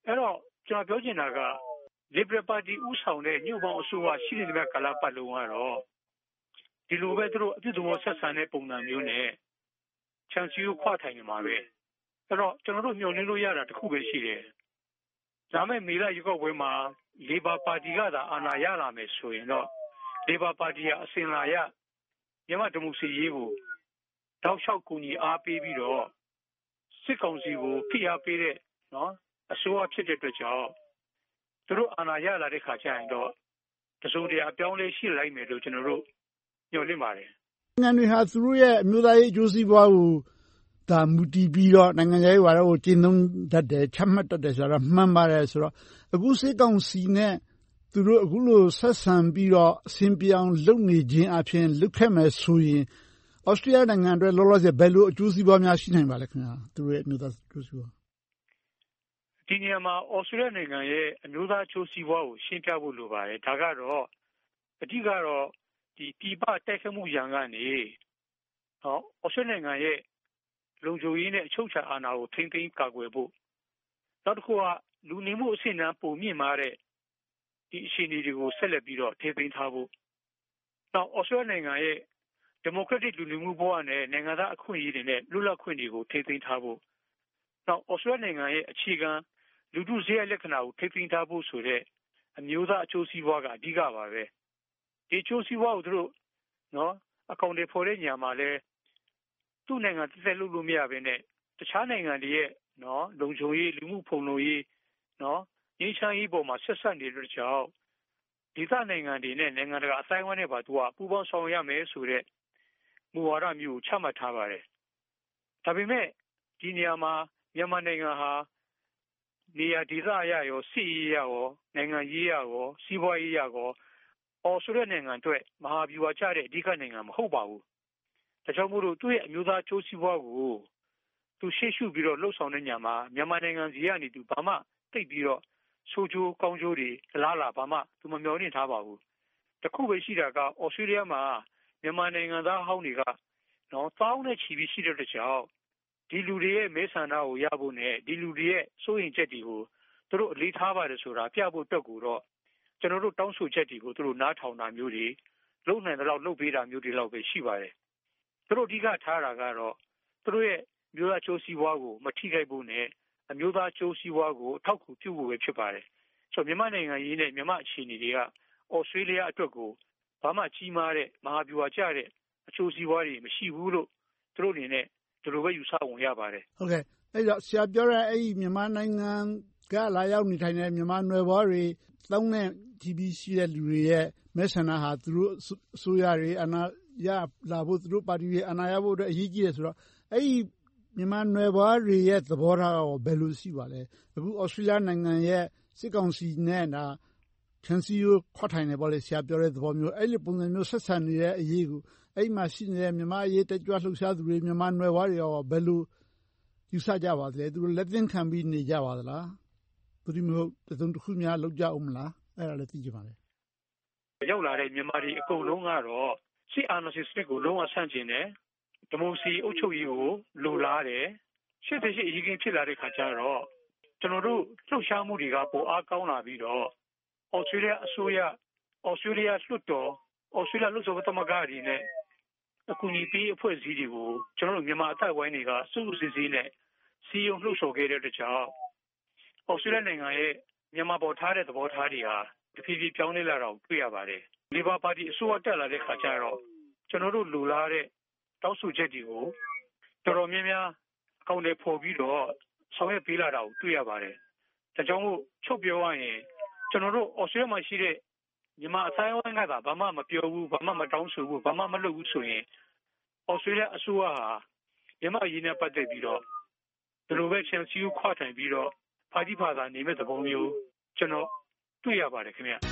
အဲ့တော့ကျွန်တော်ပြောချင်တာက Liberal Party ဥဆောင်တဲ့ညှို့ပေါင်းအစိုးရရှိနေတဲ့ကာလပတ်လုံးကတော့ဒီလိုပဲသူတို့အပြုသဘောဆက်ဆံတဲ့ပုံစံမျိုးနဲ့ချန်စီကိုခွာထိုင်နေမှာပဲအဲ့တော့ကျွန်တော်တို့ညှို့နှင်းလို့ရတာတစ်ခုပဲရှိတယ်ဒါမဲ့မေလရွေးကောက်ပွဲမှာ Labor Party ကသာအာဏာရလာမယ်ဆိုရင်တော့ Labor Party ကအစဉ်လာရမြန်မာဒီမိုကရေစီရေးကိုတောက်လျှောက်ကူညီအားပေးပြီးတော့စစ်ကောင်စီကိုဖိအားပေးတဲ့နော်အစိုးရဖြစ်တဲ့အတွက်ကြောင့်သူတို့အာဏာရလာတဲ့ခါကျရင်တော့တစုံတရာအပြောင်းလဲရှိလိုက်မယ်လို့ကျွန်တော်တို့ညွှန်လင့်ပါတယ်။နိုင်ငံတွေဟာသူတို့ရဲ့အမျိုးသားရေးအကျိုးစီးပွားကိုဒါမူတည်ပြီးတော့နိုင်ငံရေးဝါဒကိုကျင့်သုံးတတ်တယ်ချမှတ်တတ်တယ်ဆိုတော့မှန်ပါတယ်ဆိုတော့အခုစစ်ကောင်စီနဲ့သူတို့အခုလိုဆက်ဆံပြီးတော့အဆင်ပြေအောင်လုပ်နေခြင်းအပြင်လုပ်ခဲ့မယ်ဆိုရင်ဩစတြေးလျနိုင်ငံအတွက်လောလောဆယ်ဘယ်လိုအကျိုးစီးပွားများရှိနိုင်ပါလဲခင်ဗျာသူတို့ရဲ့အမျိုးသားအကျိုးစီးပွားဒီနေရာမှာဩစတြေးလျနိုင်ငံရဲ့အမျိုးသားအကျိုးစီးပွားကိုရှင်းပြဖို့လိုပါတယ်ဒါကတော့အဓိကတော့ဒီပြည်ပတိုက်ခတ်မှုရန်ကနေဟောဩစတြေးလျနိုင်ငံရဲ့လုံခြုံရေးနဲ့အချုပ်အခြာအာဏာကိုထိန်းသိမ်းကာကွယ်ဖို့နောက်တစ်ခုကလူနေမှုအဆင့်အတန်းပုံမြင့်မာတဲ့ဒီအခြေအနေတွေကိုဆက်လက်ပြီးတော့ထိန်းသိမ်းထားဖို့နောက်ဩစတြေးလျနိုင်ငံရဲ့ဒီမိုကရက်တစ်လူနေမှုဘဝနဲ့နိုင်ငံသားအခွင့်အရေးတွေနဲ့လွတ်လပ်ခွင့်တွေကိုထိန်းသိမ်းထားဖို့နောက်ဩစတြေးလျနိုင်ငံရဲ့အခြေခံလူထုစရိုက်လက္ခဏာကိုထိန်းသိမ်းထားဖို့ဆိုတဲ့အမျိုးသားအကျိုးစီးပွားကအဓိကပါပဲဒီအကျိုးစီးပွားကိုသူတို့နော်အကောင့်တွေဖော်တဲ့ညမှာလဲသူ့နိုင်ငံတစ်သက်လို့လို့မရဘဲနဲ့တခြားနိုင်ငံတွေရဲ့နော်လုံခြုံရေးလူမှုဖုံလုံရေးနော်ငြိမ်းချမ်းရေးပေါ်မှာဆက်ဆက်နေတဲ့ကြောင့်ဒေသနိုင်ငံတွေနဲ့နိုင်ငံတကာအတိုင်းအဝိုင်းနဲ့ပါသူကပူးပေါင်းဆောင်ရွက်ရမယ်ဆိုတဲ့မူဝါဒမျိုးကိုချမှတ်ထားပါတယ်ဒါပေမဲ့ဒီနေရာမှာမြန်မာနိုင်ငံဟာနေရာဒေသအရရောစစ်ရေးရရောနိုင်ငံရေးရရောစီးပွားရေးရရောအော်ဆိုတဲ့နိုင်ငံအတွက်မဟာဗျူဟာကျတဲ့အဓိကနိုင်ငံမဟုတ်ပါဘူးဒါကြောင့်မို့လို့သူ့ရဲ့အမျိုးသားအကျိုးစီးပွားကိုသူရှေ့ရှုပြီးတော့လှုပ်ဆောင်တဲ့ညမှာမြန်မာနိုင်ငံစီကနေသူဘာမှသိပ်ပြီးတော့ဆိုးကျိုးကောင်းကျိုးတွေလားလားဘာမှသူမမျှော်လင့်ထားပါဘူးတခုပဲရှိတာကဩစတြေးလျမှာမြန်မာနိုင်ငံသားဟောင်းတွေကနော်တောင်းနဲ့ချီပြီးရှိတဲ့ကြောင့်ဒီလူတွေရဲ့မဲဆန္ဒကိုရဖို့နဲ့ဒီလူတွေရဲ့စိုးရင်ချက်တွေကိုသူတို့အလေးထားပါတယ်ဆိုတာပြဖို့အတွက်ကိုတော့ကျွန်တော်တို့တောင်းဆိုချက်တွေကိုသူတို့နားထောင်တာမျိုးတွေလုံနိုင်တဲ့လောက်လုပ်ပေးတာမျိုးတွေလောက်ပဲရှိပါတယ်သူတို့အဓိကထားတာကတော့သူတို့ရဲ့မျိုးသားချိုးစီးပွားကိုမထိခိုက်ဖို့နဲ့အမျိုးသားချိုးစီးပွားကိုအထောက်အကူပြုဖို့ပဲဖြစ်ပါတယ်ဆိုတော့မြန်မာနိုင်ငံရေးနဲ့မြန်မာအခြေအနေတွေကဩစတြေးလျအတွက်ကိုဘာမှကြီးမားတဲ့မဟာဗျူဟာကျတဲ့အချိုးစီးပွားတွေမရှိဘူးလို့သူတို့အနေနဲ့ဒီလိုပဲယူဆဝင်ရပါတယ်ဟုတ်ကဲ့အဲ့တော့ဆရာပြောတဲ့အဲ့ဒီမြန်မာနိုင်ငံကလာရောက်နေထိုင်တဲ့မြန်မာနွယ်ဘွားတွေတောင်းတဲ့ တီဗီ ရှိတဲ့လူတွေရဲ့မဲဆန္ဒဟာသူတို့အစိုးရတွေအာဏာရလာဖို့သူတို့ပါတီတွေအာဏာရဖို့အတွက်အရေးကြီးတယ်ဆိုတော့အဲ့ဒီမြန်မာနွယ်ဘွားတွေရဲ့သဘောထားရောဘယ်လိုရှိပါလဲအခုဩစတြေးလျနိုင်ငံရဲ့စစ်ကောင်စီနဲ့ဒါချန်စီကိုခွတ်ထိုင်နေပါလေဆရာပြောတဲ့သဘောမျိုးအဲ့ဒီပုံစံမျိုးဆက်ဆံနေတဲ့အရေးကိုအဲ့မှာရှိနေတဲ့မြန်မာအရေးတက်ကြွလှုပ်ရှားသူတွေမြန်မာနွယ်ဘွားတွေရောဘယ်လိုယူဆကြပါသလဲသူတို့လက်သင့်ခံပြီးနေကြပါသလားသူတို့မျိုးတစုံတစ်ခုများလောက်ကြအောင်မလားအဲ့ဒါလည်းသိကြပါလေရောက်လာတဲ့မြန်မာတွေအကုန်လုံးကတော့စစ်အာဏာရှင်စနစ်ကိုလုံးဝဆန့်ကျင်တယ်ဒီမိုကရေစီအုပ်ချုပ်ရေးကိုလိုလားတယ်ရှစ်တရှိအရေးကြီးဖြစ်လာတဲ့ခါကျတော့ကျွန်တော်တို့လှုပ်ရှားမှုတွေကပိုအားကောင်းလာပြီးတော့ဩစတြေးလျအစိုးရဩစတြေးလျလွှတ်တော်ဩစတြေးလျလွှတ်တော်သမဂ္ဂတွေနဲ့အကူအညီပေးအဖွဲ့အစည်းတွေကိုကျွန်တော်တို့မြန်မာအတိုင်းဝိုင်းတွေကစုစုစည်းစည်းနဲ့စီယုံလှုပ်ဆော်ခဲ့တဲ့အတွက်ကြောင့်ဩစတြေးလျနိုင်ငံရဲ့မြန်မာပေါ်ထားတဲ့သဘောထားတွေဟာတဖြည်းဖြည်းပြောင်းလဲလာတာကိုတွေ့ရပါတယ်။ Labor Party အစိုးရတက်လာတဲ့ခါကျတော့ကျွန်တော်တို့လိုလားတဲ့တောင်းဆိုချက်တွေကိုတော်တော်များများအကောင့်တွေပေါ်ပြီးတော့ဆောင်ရွက်ပေးလာတာကိုတွေ့ရပါတယ်။ဒါကြောင့်မို့ချုပ်ပြောရရင်ကျွန်တော်တို့ဩစတြေးလျမှာရှိတဲ့မြန်မာအတိုင်းအဝိုင်းကသာဘာမှမပြောဘူးဘာမှမတောင်းဆိုဘူးဘာမှမလုပ်ဘူးဆိုရင်ဩစတြေးလျအစိုးရဟာမြန်မာအရေးနဲ့ပတ်သက်ပြီးတော့ဒီလိုပဲချန်စီကိုခွာထိုင်ပြီးတော့ဖာတိဖာသာနေမဲ့သဘောမျိုးကျွန်တော်တွေ့ရပါတယ်ခင်ဗျာ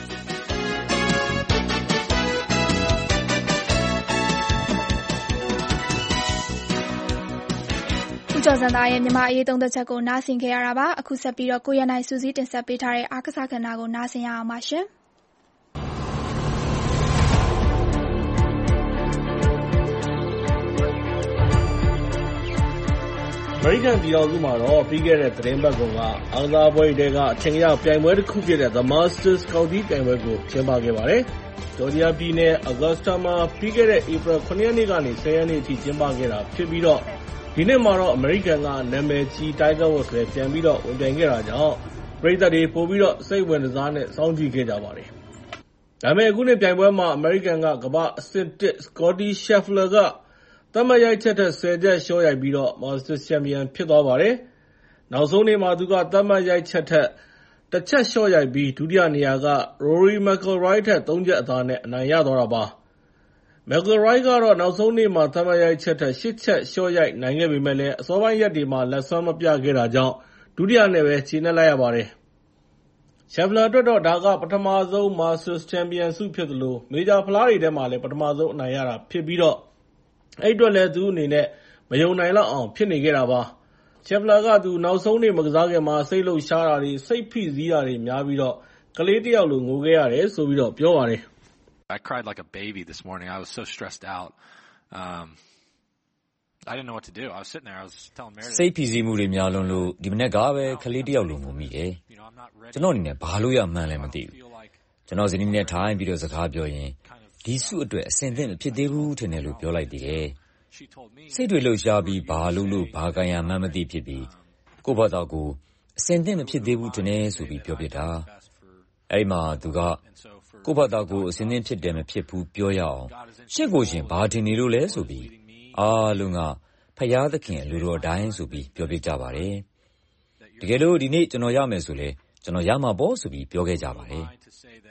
ကျော်စံသားရဲ့မြန်မာအရေးသုံးသက်ချက်ကိုနားဆင်ခဲ့ရတာပါအခုဆက်ပြီးတော့ကိုရနိုင်စူးစီးတင်ဆက်ပေးထားတဲ့အားကစားကဏ္ဍကိုနားဆင်ရအောင်ပါရှင်မေရိကန်ပြည်ထောင်စုမှာတော့ပြီးခဲ့တဲ့သတင်းပတ်ကုန်ကအားကစားပွဲတွေကအထင်ရပြိုင်ပွဲတစ်ခုဖြစ်တဲ့ The Masters ကောက်သီးပြိုင်ပွဲကိုကျင်းပခဲ့ပါတယ်။ ဂျော်ဂျီယာပြည်နယ် Augusta မှာပြီးခဲ့တဲ့ ဧပြီ ခုနှစ်ရက်နေ့ကနေ ဆယ်ရက်နေ့အထိကျင်းပခဲ့တာဖြစ်ပြီးတော့ဒီနှစ်မှာတော့အမေရိကန်ကနာမည်ကြီး Tiger Woods လည်းပြန်ပြီးတော့ဝင်ပြိုင်ခဲ့တာကြောင့်ပရိသတ်တွေပိုပြီးတော့စိတ်ဝင်စားနဲ့စောင့်ကြည့်ခဲ့ကြပါတယ်။ဒါပေမဲ့အခုနှစ်ပြိုင်ပွဲမှာအမေရိကန်ကကမ္ဘာ့အဆင့်တစ် Scottie Scheffler ကသတ်မှတ်ရိုက်ချက်ထက်ဆယ်ချက်လျှော့ရိုက်ပြီးတော့ Masters Champion ဖြစ်သွားပါတယ်။နောက်ဆုံးနေ့မှာသူကသတ်မှတ်ရိုက်ချက်ထက်တစ်ချက်လျှော့ရိုက်ပြီးဒုတိယနေရာက Rory McIlroy ထက်သုံးချက်အသာနဲ့အနိုင်ရသွားတာပါ။ McIlroy ကတော့နောက်ဆုံးနေ့မှာသတ်မှတ်ရိုက်ချက်ထက်ရှစ်ချက်လျှော့ရိုက်နိုင်ခဲ့ပေမဲ့လည်းအစောပိုင်းရက်တွေမှာလက်စွမ်းမပြခဲ့တာကြောင့်ဒုတိယနဲ့ပဲကျေနပ်လိုက်ရပါတယ်။ Scheffler အတွက်တော့ဒါကပထမဆုံး Masters Champion ဆုဖြစ်သလိုမေဂျာဖလားတွေထဲမှာလည်းပထမဆုံးအနိုင်ရတာဖြစ်ပြီးတော့အဲ့အတွက်လည်းသူ့အနေနဲ့မယုံနိုင်လောက်အောင်ဖြစ်နေခဲ့တာပါ။ Scheffler ကသူနောက်ဆုံးနေ့မကစားခင်မှာစိတ်လှုပ်ရှားတာတွေစိတ်ဖိစီးတာတွေများပြီးတော့ကလေးတစ်ယောက်လိုငိုခဲ့ရတယ်ဆိုပြီးတော့ပြောပါတယ်။ I cried like a baby this morning. I was so stressed out. Um I didn't know what to do. I was sitting there. I was telling Meredith စိတ်ဖိစီးမှုတွေများလွန်းလို့ဒီမနေ့ကပဲကလေးတစ်ယောက်လိုငိုမိတယ်။ကျွန်တော်အနေနဲ့ဘာလို့ရမှန်းလည်းမသိဘူး။ကျွန်တော်ဇနီးနဲ့ထိုင်ပြီးတော့စကားပြောရင်ဒီစုအတွက်အစင်သင့်မဖြစ်သေးဘူးထင်တယ်လို့ပြောလိုက်သေးတယ်။စိတ်တွေလှုပ်ရှားပြီးဘာလို့လို့ဘာကံရမှန်းမသိဖြစ်ပြီးကိုယ့်ဘာသာကိုအစင်သင့်မဖြစ်သေးဘူးထင်တယ်ဆိုပြီးပြောပြတာ။အဲ့ဒီမှာသူကကိုယ့်ဘာသာကိုအစင်သင့်ဖြစ်တယ်မဖြစ်ဘူးပြောရအောင်ရှစ်ကိုရှင်ဘာထင်နေလို့လဲဆိုပြီးအားလုံးကဖယားသခင်လူတော်တိုင်းဆိုပြီးပြောပြကြပါတယ်။တကယ်လို့ဒီနေ့ကျွန်တော်ရမယ်ဆိုလဲကျွန်တော်ရမှာပေါ့ဆိုပြီးပြောခဲ့ကြပါတယ်။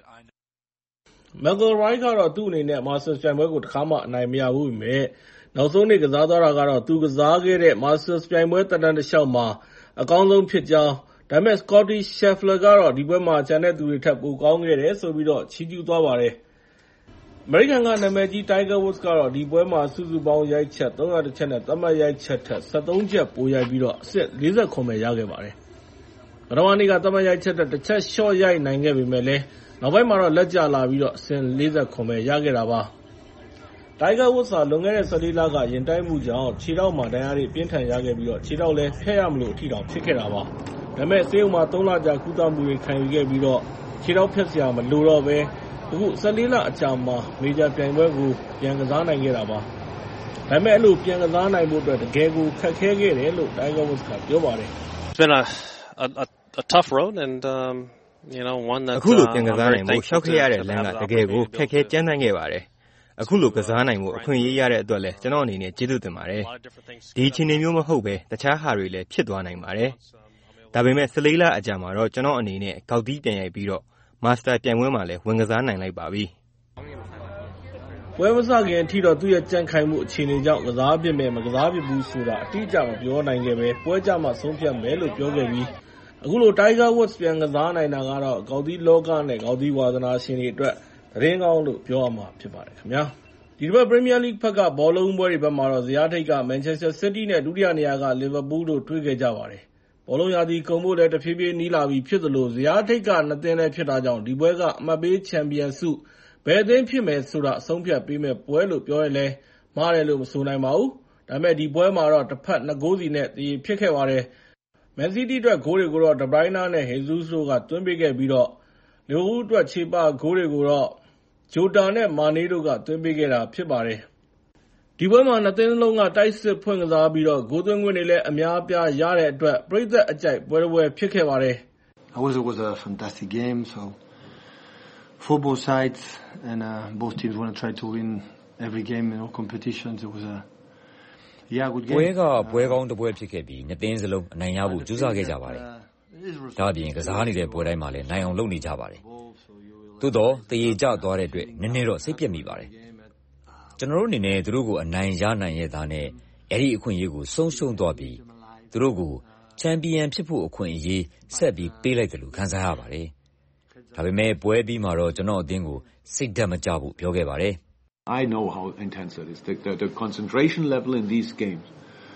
McIlroy ကတော့သူ့အနေနဲ့ Masters ပြိုင်ပွဲကိုတစ်ခါမှအနိုင်မရဘူးပေမဲ့နောက်ဆုံးနေ့ကစားသွားတာကတော့သူကစားခဲ့တဲ့ Masters ပြိုင်ပွဲသက်တမ်းတစ်လျှောက်မှာအကောင်းဆုံးဖြစ်ကြောင်းဒါပေမဲ့ Scottie Scheffler ကတော့ဒီပွဲမှာကျန်တဲ့သူတွေထက်ပိုကောင်းခဲ့တယ်ဆိုပြီးတော့ချီးကျူးသွားပါတယ်။ အမေရိကန်ကနာမည်ကြီး Tiger Woods ကတော့ဒီပွဲမှာစုစုပေါင်းရိုက်ချက်သုံးရာတစ်ချက်နဲ့သတ်မှတ်ရိုက်ချက်ထက်ဆယ့်သုံးချက်ပိုရိုက်ပြီးတော့အဆင့်လေးဆယ့်ခုပဲရခဲ့ပါတယ်။ပထမနေ့ကသတ်မှတ်ရိုက်ချက်ထက်တစ်ချက်လျှော့ရိုက်နိုင်ခဲ့ပေမဲ့လည်းနောက်ပိုင်းမှာတော့လက်ကျလာပြီးတော့အဆင့်လေးဆယ့်ခုပဲရခဲ့တာပါ။ Tiger Woods ဟာလွန်ခဲ့တဲ့ဆယ်လေးလကရင်တိုက်မှုကြောင့်ခြေထောက်မှာဒဏ်ရာတွေပြင်းထန်ရခဲ့ပြီးတော့ခြေထောက်လည်းဖျက်ရမလို့အထိတောင်ဖြစ်ခဲ့တာပါ။ဒါပေမဲ့ဆေးရုံမှာသုံးလကြာကုသမှုတွေခံယူခဲ့ပြီးတော့ခြေထောက်ဖျက်စရာမလိုတော့ဘဲအခုဆယ်လေးလအကြာမှာမေဂျာပြိုင်ပွဲကိုပြန်ကစားနိုင်ခဲ့တာပါ။ဒါပေမဲ့အဲ့လိုပြန်ကစားနိုင်ဖို့အတွက်တကယ်ကိုခက်ခဲခဲ့တယ်လို့ Tiger Woods ကပြောပါတယ်။ It's been a a a tough road and um you know one that အခုလိုပြန်ကစားနိုင်ဖို့ရှောက်ခဲ့ရတဲ့လမ်းကတကယ်ကိုခက်ခဲကြမ်းတမ်းခဲ့ပါတယ်။အခုလိုကစားနိုင်ဖို့အခွင့်အရေးရတဲ့အတွက်လည်းကျွန်တော်အနေနဲ့ကျေးဇူးတင်ပါတယ်။ဒီအခြေအနေမျိုးမဟုတ်ပဲတခြားဟာတွေလည်းဖြစ်သွားနိုင်ပါတယ်။ဒါပေမဲ့ဆယ်လေးလအကြာမှာတော့ကျွန်တော်အနေနဲ့ကောက်တီးပြန်ရိုက်ပြီးတော့ Master ပြိုင်ပွဲမှာလည်းဝင်ကစားနိုင်လိုက်ပါပြီ။ပွဲမစခင်အထိတော့သူ့ရဲ့ကြံ့ခိုင်မှုအခြေအနေကြောင့်ကစားပြစ်မယ်မကစားပြစ်ဘူးဆိုတာအတိအကျမပြောနိုင်ခဲ့ပဲပွဲကြမှာဆုံးဖြတ်မယ်လို့ပြောခဲ့ပြီးအခုလို Tiger Woods ပြန်ကစားနိုင်တာကတော့ကောက်တီးလောကနဲ့ကောက်တီးဝါသနာရှင်တွေအတွက်သတင်းကောင်းလို့ပြောရမှာဖြစ်ပါတယ်ခင်ဗျာ။ဒီတစ်ပတ် Premier League ဘက်ကဘောလုံးပွဲတွေဘက်မှာတော့ဇယားထိပ်က Manchester City နဲ့ဒုတိယနေရာက Liverpool တို့တွေ့ခဲ့ကြပါတယ်။ဘောလုံးရာသီကုန်ဖို့လည်းတဖြည်းဖြည်းနီးလာပြီဖြစ်သလိုဇယားထိပ်ကနှစ်သင်းလည်းဖြစ်တာကြောင့်ဒီပွဲကအမှတ်ပေးချန်ပီယံဆုဘယ်အသင်းဖြစ်မယ်ဆိုတာအဆုံးဖြတ်ပေးမဲ့ပွဲလို့ပြောရင်လည်းမှားတယ်လို့မဆိုနိုင်ပါဘူး။ဒါပေမဲ့ဒီပွဲမှာတော့တစ်ဖက်နှစ်ဂိုးစီနဲ့သရေဖြစ်ခဲ့ပါတယ်။ Man City အတွက်ဂိုးတွေကိုတော့ De Bruyne နဲ့ Jesus တို့ကသွင်းပေးခဲ့ပြီးတော့ Liverpool အတွက်ခြေပဂိုးတွေကိုတော့ Jota နဲ့ Mane တို့ကသွင်းပေးခဲ့တာဖြစ်ပါတယ်။ဒီပွဲမှာနှစ်သင်းလုံးကတိုက်စစ်ဖွင့်ကစားပြီးတော့ဂိုးသွင်းခွင့်တွေလည်းအများအပြားရတဲ့အတွက်ပရိသတ်အကြိုက်ပွဲတစ်ပွဲဖြစ်ခဲ့ပါတယ်။ I was it was a fantastic game so for both sides and uh, both teams want to try to win every game you know competitions it was a yeah good game ပွဲကပွဲကောင်းတစ်ပွဲဖြစ်ခဲ့ပြီးနှစ်သင်းစလုံးအနိုင်ရဖို့ကြိုးစားခဲ့ကြပါတယ်။ဒါ့အပြင်ကစားနေတဲ့ပွဲတိုင်းမှာလည်းနိုင်အောင်လုပ်နေကြပါတယ်။သို့တော့တရေကျသွားတဲ့အတွက်နည်းနည်းတော့စိတ်ပြက်မိပါတယ်။ကျွန်တော်တို့အနေနဲ့သူတို့ကိုအနိုင်ရနိုင်ရဲ့သားနဲ့အဲ့ဒီအခွင့်အရေးကိုဆုံးရှုံးသွားပြီးသူတို့ကိုချန်ပီယံဖြစ်ဖို့အခွင့်အရေးဆက်ပြီးပေးလိုက်တယ်လို့ခံစားရပါတယ်။ဒါပေမဲ့ပွဲပြီးမှာတော့ကျွန်တော်အသင်းကိုစိတ်ဓာတ်မကျဘူးပြောခဲ့ပါတယ်။ I know how intense it is the, the the concentration level in these games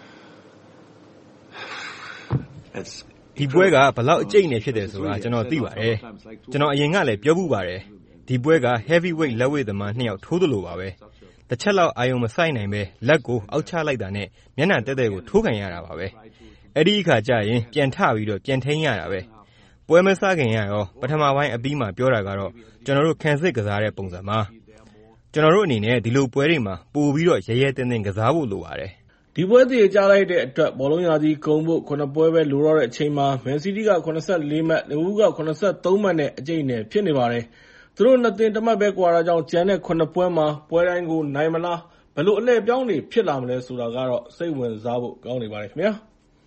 it's ဒီပွဲကဘလောက်အကျိတ်နေဖြစ်တယ်ဆိုတာကျွန်တော်သိပါတယ်ကျွန်တော်အရင်ကလည်းပြောမှုပါတယ်ဒီပွဲက heavyweight လက်ဝှေ့သမားနှစ်ယောက်ထိုးသလိုပါပဲတစ်ချက်လောက်အာယုံမဆိုင်နိုင်ပဲလက်ကိုအောက်ချလိုက်တာနဲ့မျက်နှာတဲတဲကိုထိုးခံရတာပါပဲအဲ့ဒီအခါကျရင်ပြန်ထပြီးတော့ပြန်ထိန်းရတာပဲပွဲမစခင်ရရောပထမပိုင်းအပြီးမှာပြောတာကတော့ကျွန်တော်တို့ခံစစ်ကစားတဲ့ပုံစံမှာကျွန်တော်တို့အနေနဲ့ဒီလိုပွဲတွေမှာပို့ပြီးတော့ရဲရဲတင်းတင်းကစားဖို့လိုပါတယ်ဒီပွဲတည်ကြားလိုက်တဲ့အတွက်ဘောလုံးရာသီကုန်ဖို့ခုနှစ်ပွဲပဲလိုတော့တဲ့အချိန်မှာမန်စီးတီးကခုနှစ်လေးမှတ်လီဗာပူးကခုနှစ်သုံးမှတ်နဲ့အကျိန်နဲ့ဖြစ်နေပါတယ်သူတို့နှစ်သင်းတစ်မှတ်ပဲကွာတာကြောင့်ကျန်တဲ့ခုနှစ်ပွဲမှာပွဲတိုင်းကိုနိုင်မလားဘယ်လိုအလှည့်ပြောင်းတွေဖြစ်လာမလဲဆိုတာကတော့စိတ်ဝင်စားဖို့ကောင်းနေပါတယ်ခင်ဗျာ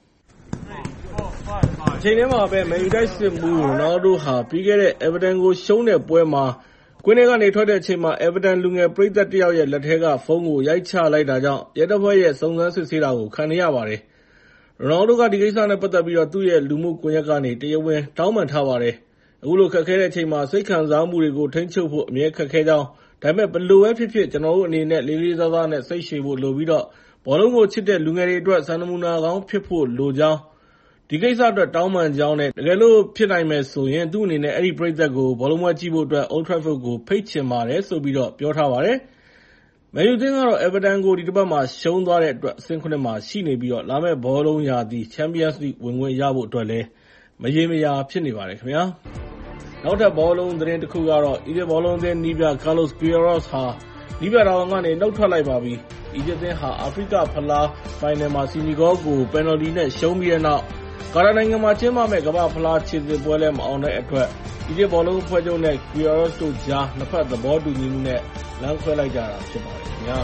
အချိန်ထဲမှာပဲမန်ယူတိုက်စစ်မှုရိုနယ်ဒိုဟာပြီးခဲ့တဲ့အဲဗာတန်ကိုရှုံးတဲ့ပွဲမှာကွင်းထဲကနေထွက်တဲ့အချိန်မှာအဲဗာတန်လူငယ်ပရိသတ်တယောက်ရဲ့လက်ထဲကဖုန်းကိုရိုက်ချလိုက်တာကြောင့်ရဲတပ်ဖွဲ့ရဲ့စုံစမ်းစစ်ဆေးတာကိုခံနေရပါတယ်။ရိုနယ်ဒိုကဒီကိစ္စနဲ့ပတ်သက်ပြီးတော့သူ့ရဲ့လူမှုကွန်ရက်ကနေတရားဝင်တောင်းပန်ထားပါတယ်။အခုလိုခက်ခဲတဲ့အချိန်မှာစိတ်ခံစားမှုတွေကိုထိန်းချုပ်ဖို့အမြဲခက်ခဲကြောင်းဒါပေမဲ့ဘယ်လိုပဲဖြစ်ဖြစ်ကျွန်တော်တို့အနေနဲ့လေးလေးစားစားနဲ့စိတ်ရှည်ဖို့လိုပြီးတော့ဘောလုံးကိုချစ်တဲ့လူငယ်တွေအတွက်စံနမူနာကောင်းဖြစ်ဖို့လိုကြောင်းဒီကိစ္စအတွက်တောင်းပန်ကြောင်းနဲ့တကယ်လို့ဖြစ်နိုင်မယ်ဆိုရင်သူ့အနေနဲ့အဲ့ဒီပရိသတ်ကိုဘောလုံးပွဲကြည့်ဖို့အတွက် Old Trafford ကိုဖိတ်ချင်ပါတယ်ဆိုပြီးတော့ပြောထားပါတယ်။မန်ယူသင်းကတော့ Everton ကိုဒီတစ်ပတ်မှာရှုံးသွားတဲ့အတွက်အဆင့်ခုနှစ်မှာရှိနေပြီးတော့လာမယ့်ဘောလုံးရာသီ Champions League ဝင်ခွင့်ရဖို့အတွက်လည်းမရေမရာဖြစ်နေပါတယ်ခင်ဗျာ။နောက်ထပ်ဘောလုံးသတင်းတစ်ခုကတော့အီဂျစ်ဘောလုံးသင်းနီးပြ Carlos Queiroz ဟာနီးပြတာဝန်ကနေနှုတ်ထွက်လိုက်ပါပြီ။အီဂျစ်သင်းဟာအာဖရိကဖလားဖိုင်နယ်မှာစီနီဂေါကိုပယ်နယ်တီနဲ့ရှုံးပြီးတဲ့နောက်ကာတာနိုင်ငံမှာကျင်းပမဲ့ကမ္ဘာဖလားခြေစစ်ပွဲလည်းမအောင်တဲ့အတွက်အီဂျစ်ဘောလုံးအဖွဲ့ချုပ်နဲ့ Queiroz တို့ကြားနှစ်ဖက်သဘောတူညီမှုနဲ့လမ်းခွဲလိုက်ကြတာဖြစ်ပါတယ်ခင်ဗျာ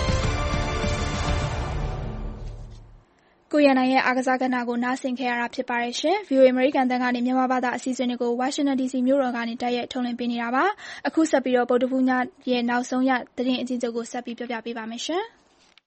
ကိုရနိုင်ရဲ့အားကစားကဏ္ဍကိုနားဆင်ခဲ့ရတာဖြစ်ပါတယ်ရှင်။ ဗီအိုအေ American တန်ကနေမြန်မာဘာသာအစီအစဉ်တွေကို Washington ဒီ စီ မြို့တော်ကနေတိုက်ရိုက်ထုတ်လွှင့်ပေးနေတာပါ။အခုဆက်ပြီးတော့ဗုဒ္ဓဖူးညရဲ့နောက်ဆုံးရသတင်းအကျဉ်းချုပ်ကိုဆက်ပြီးပြောပြပေးပါမယ်ရှင်။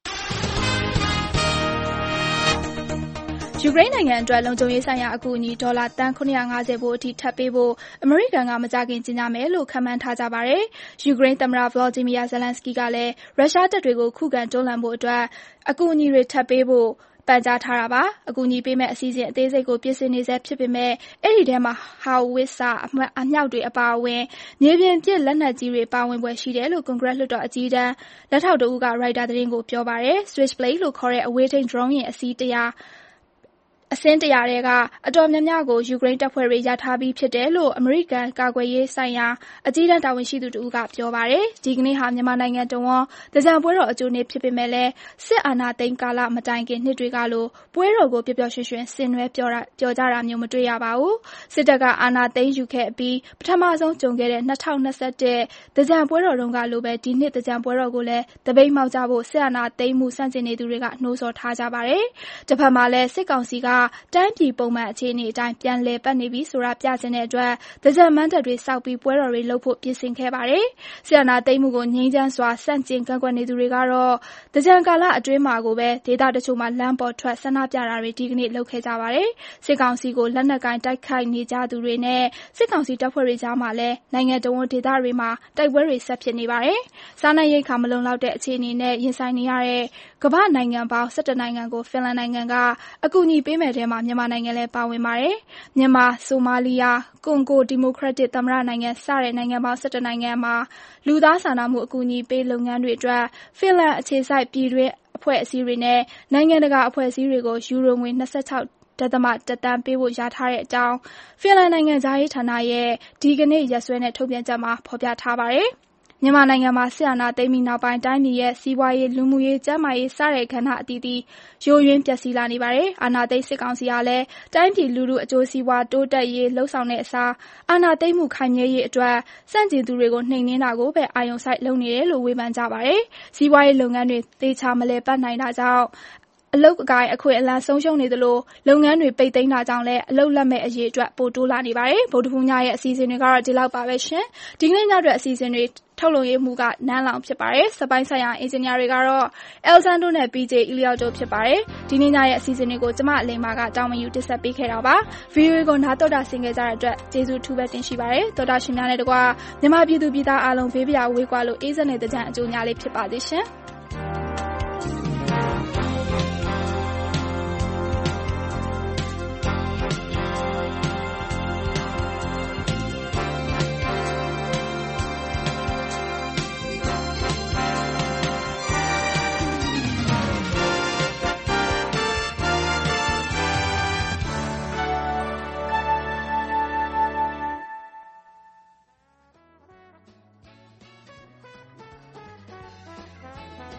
ယူကရိန်းနိုင်ငံအတွက်လုံခြုံရေးဆိုင်ရာအကူအညီဒေါ်လာသန်းခုနှစ်ရာငါးဆယ်ဖို့အထိထပ်ပေးဖို့အမေရိကန်ကမကြာခင်ကြေညာမယ်လို့ခန့်မှန်းထားကြပါတယ်။ယူကရိန်းသမ္မတ Volodymyr Zelensky ကလည်းရုရှားတပ်တွေကိုခုခံတွန်းလှန်ဖို့အတွက်အကူအညီတွေထပ်ပေးဖို့ပန်ကြားထားတာပါ။အကူအညီပေးမဲ့အစီအစဉ်အသေးစိတ်ကိုပြင်ဆင်နေဆဲဖြစ်ပေမဲ့အဲ့ဒီထဲမှာဟာဝစ်ဆာအမြောက်တွေအပါအဝင်မြေပြင်ပစ်လက်နက်ကြီးတွေပါဝင်ပွဲရှိတယ်လို့ကွန်ဂရက်လွှတ်တော်အကြီးအတန်းလက်ထောက်တဦးကရိုက်တာသတင်းကိုပြောပါတယ်။ Switchblade လို့ခေါ်တဲ့အဝေးထိန်း drone ရဲ့အစီးတရားအစင်းတရာတွေကအတော်များများကိုယူကရိန်းတပ်ဖွဲ့တွေရထားပြီးဖြစ်တယ်လို့အမေရိကန်ကာကွယ်ရေးဆိုင်ရာအကြီးတန်းတာဝန်ရှိသူတဦးကပြောပါတယ်။ဒီကနေ့ဟာမြန်မာနိုင်ငံတဝန်းသင်္ကြန်ပွဲတော်အကျိုးနေ့ဖြစ်ပေမဲ့လည်းစစ်အာဏာသိမ်းကာလမတိုင်ခင်နှစ်တွေကလိုပွဲတော်ကိုပျော်ပျော်ရွှင်ရွှင်ဆင်နွှဲပြောတာပြောကြတာမျိုးမတွေ့ရပါဘူး။စစ်တပ်ကအာဏာသိမ်းယူခဲ့ပြီးပထမဆုံးကြုံခဲ့တဲ့၂၀၂၁သင်္ကြန်ပွဲတော်တုန်းကလိုပဲဒီနှစ်သင်္ကြန်ပွဲတော်ကိုလည်းတပိတ်မှောက်ကြဖို့စစ်အာဏာသိမ်းမှုစန့်ကျင်နေသူတွေကနှိုးဆော်ထားကြပါတယ်။တစ်ဖက်မှာလည်းစစ်ကောင်စီကတိုင်းပြည်ပုံမှန်အခြေအနေအတိုင်းပြန်လည်ပတ်နေပြီဆိုတာပြချင်တဲ့အတွက်သင်္ကြန်မဏ္ဍပ်တွေစောက်ပြီးပွဲတော်တွေလုပ်ဖို့ပြင်ဆင်ခဲ့ပါတယ်။ဆီယနာသိမ်းမှုကိုငြိမ်းချမ်းစွာဆန့်ကျင်ကန့်ကွက်နေသူတွေကတော့သင်္ကြန်ကာလအတွင်းမှာကိုပဲဒေသတချို့မှာလမ်းပေါ်ထွက်ဆန္ဒပြတာတွေဒီကနေ့လုပ်ခဲ့ကြပါတယ်။စစ်ကောင်စီကိုလက်နက်ကင်တိုက်ခိုက်နေကြသူတွေနဲ့စစ်ကောင်စီတပ်ဖွဲ့တွေကြားမှာလည်းနိုင်ငံတော်ဝန်ဒေသတွေမှာတိုက်ပွဲတွေဆက်ဖြစ်နေပါတယ်။စားနပ်ရိက္ခာမလုံလောက်တဲ့အခြေအနေနဲ့ရင်ဆိုင်နေရတဲ့ကမ္ဘာနိုင်ငံပေါင်း၁၁နိုင်ငံကိုဖင်လန်နိုင်ငံကအကူအညီပေးမဲ့ထဲမှာမြန်မာနိုင်ငံလည်းပါဝင်ပါတယ်။မြန်မာ၊ဆိုမာလီယာ၊ကွန်ဂိုဒီမိုကရက်တစ်သမ္မတနိုင်ငံစတဲ့နိုင်ငံပေါင်း၁၁နိုင်ငံမှာလူသားစာနာမှုအကူအညီပေးလုပ်ငန်းတွေအတွက်ဖင်လန်အခြေစိုက်ပြည်တွင်းအဖွဲ့အစည်းတွေနဲ့နိုင်ငံတကာအဖွဲ့အစည်းတွေကိုယူရိုငွေ၂၆ဒသမ၁သန်းပေးဖို့ရထားတဲ့အကြောင်းဖင်လန်နိုင်ငံခြားရေးဌာနရဲ့ဒီကနေ့ရက်စွဲနဲ့ထုတ်ပြန်ချက်မှာဖော်ပြထားပါတယ်။မြန်မာနိုင်ငံမှာစစ်အာဏာသိမ်းပြီးနောက်ပိုင်းတိုင်းပြည်ရဲ့စီးပွားရေးလူမှုရေးကျန်းမာရေးစတဲ့ကဏ္ဍအသီးသီးယိုယွင်းပျက်စီးလာနေပါတယ်။အာဏာသိမ်းစစ်ကောင်စီကလည်းတိုင်းပြည်လူထုအကျိုးစီးပွားတိုးတက်ရေးလှုံ့ဆော်တဲ့အစားအာဏာသိမ်းမှုခိုင်မြဲရေးအတွက်စန့်ကျင်သူတွေကိုနှိမ်နင်းတာကိုပဲအာရုံစိုက်လုပ်နေတယ်လို့ဝေဖန်ကြပါတယ်။စီးပွားရေးလုပ်ငန်းတွေသေချာမလည်ပတ်နိုင်တာကြောင့်အလုပ်အကိုင်အခွင့်အလမ်းဆုံးရှုံးနေသလိုလုပ်ငန်းတွေပိတ်သိမ်းတာကြောင့်လည်းအလုပ်လက်မဲ့အရေးအတွက်ပိုတိုးလာနေပါတယ်။ဗုဒ္ဓဟူးညရဲ့အစီအစဉ်တွေကတော့ဒီလောက်ပါပဲရှင်။ဒီကနေ့ညအတွက်အစီအစဉ်တွေထုတ်လုပ်ရေးမှုကနန်းလောင်ဖြစ်ပါတယ်။စပိုင်းဆိုင်ရာအင်ဂျင်နီယာတွေကတော့ Elzando နဲ့ ပီ ဂျေ Elliot တို့ဖြစ်ပါတယ်။ဒီနေ့ညရဲ့အစီအစဉ်တွေကိုကျမအလိမ္မာကတောင်းပန်ယူတင်ဆက်ပေးခဲ့တာပါ။ ဗီအိုအေကိုနားတော်တာဆင်ခဲ့ကြတဲ့အတွက်ကျေးဇူးထူးပဲတင်ရှိပါတယ်။တော်တာရှင်များနဲ့တကွာမြန်မာပြည်သူပြည်သားအားလုံးဘေးပရာဝေးကွာလို့အေးစက်တဲ့ကြံအကျိုးများလေးဖြစ်ပါသေးရှင်။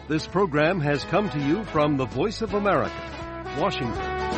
This program has come to you from the Voice of America, Washington.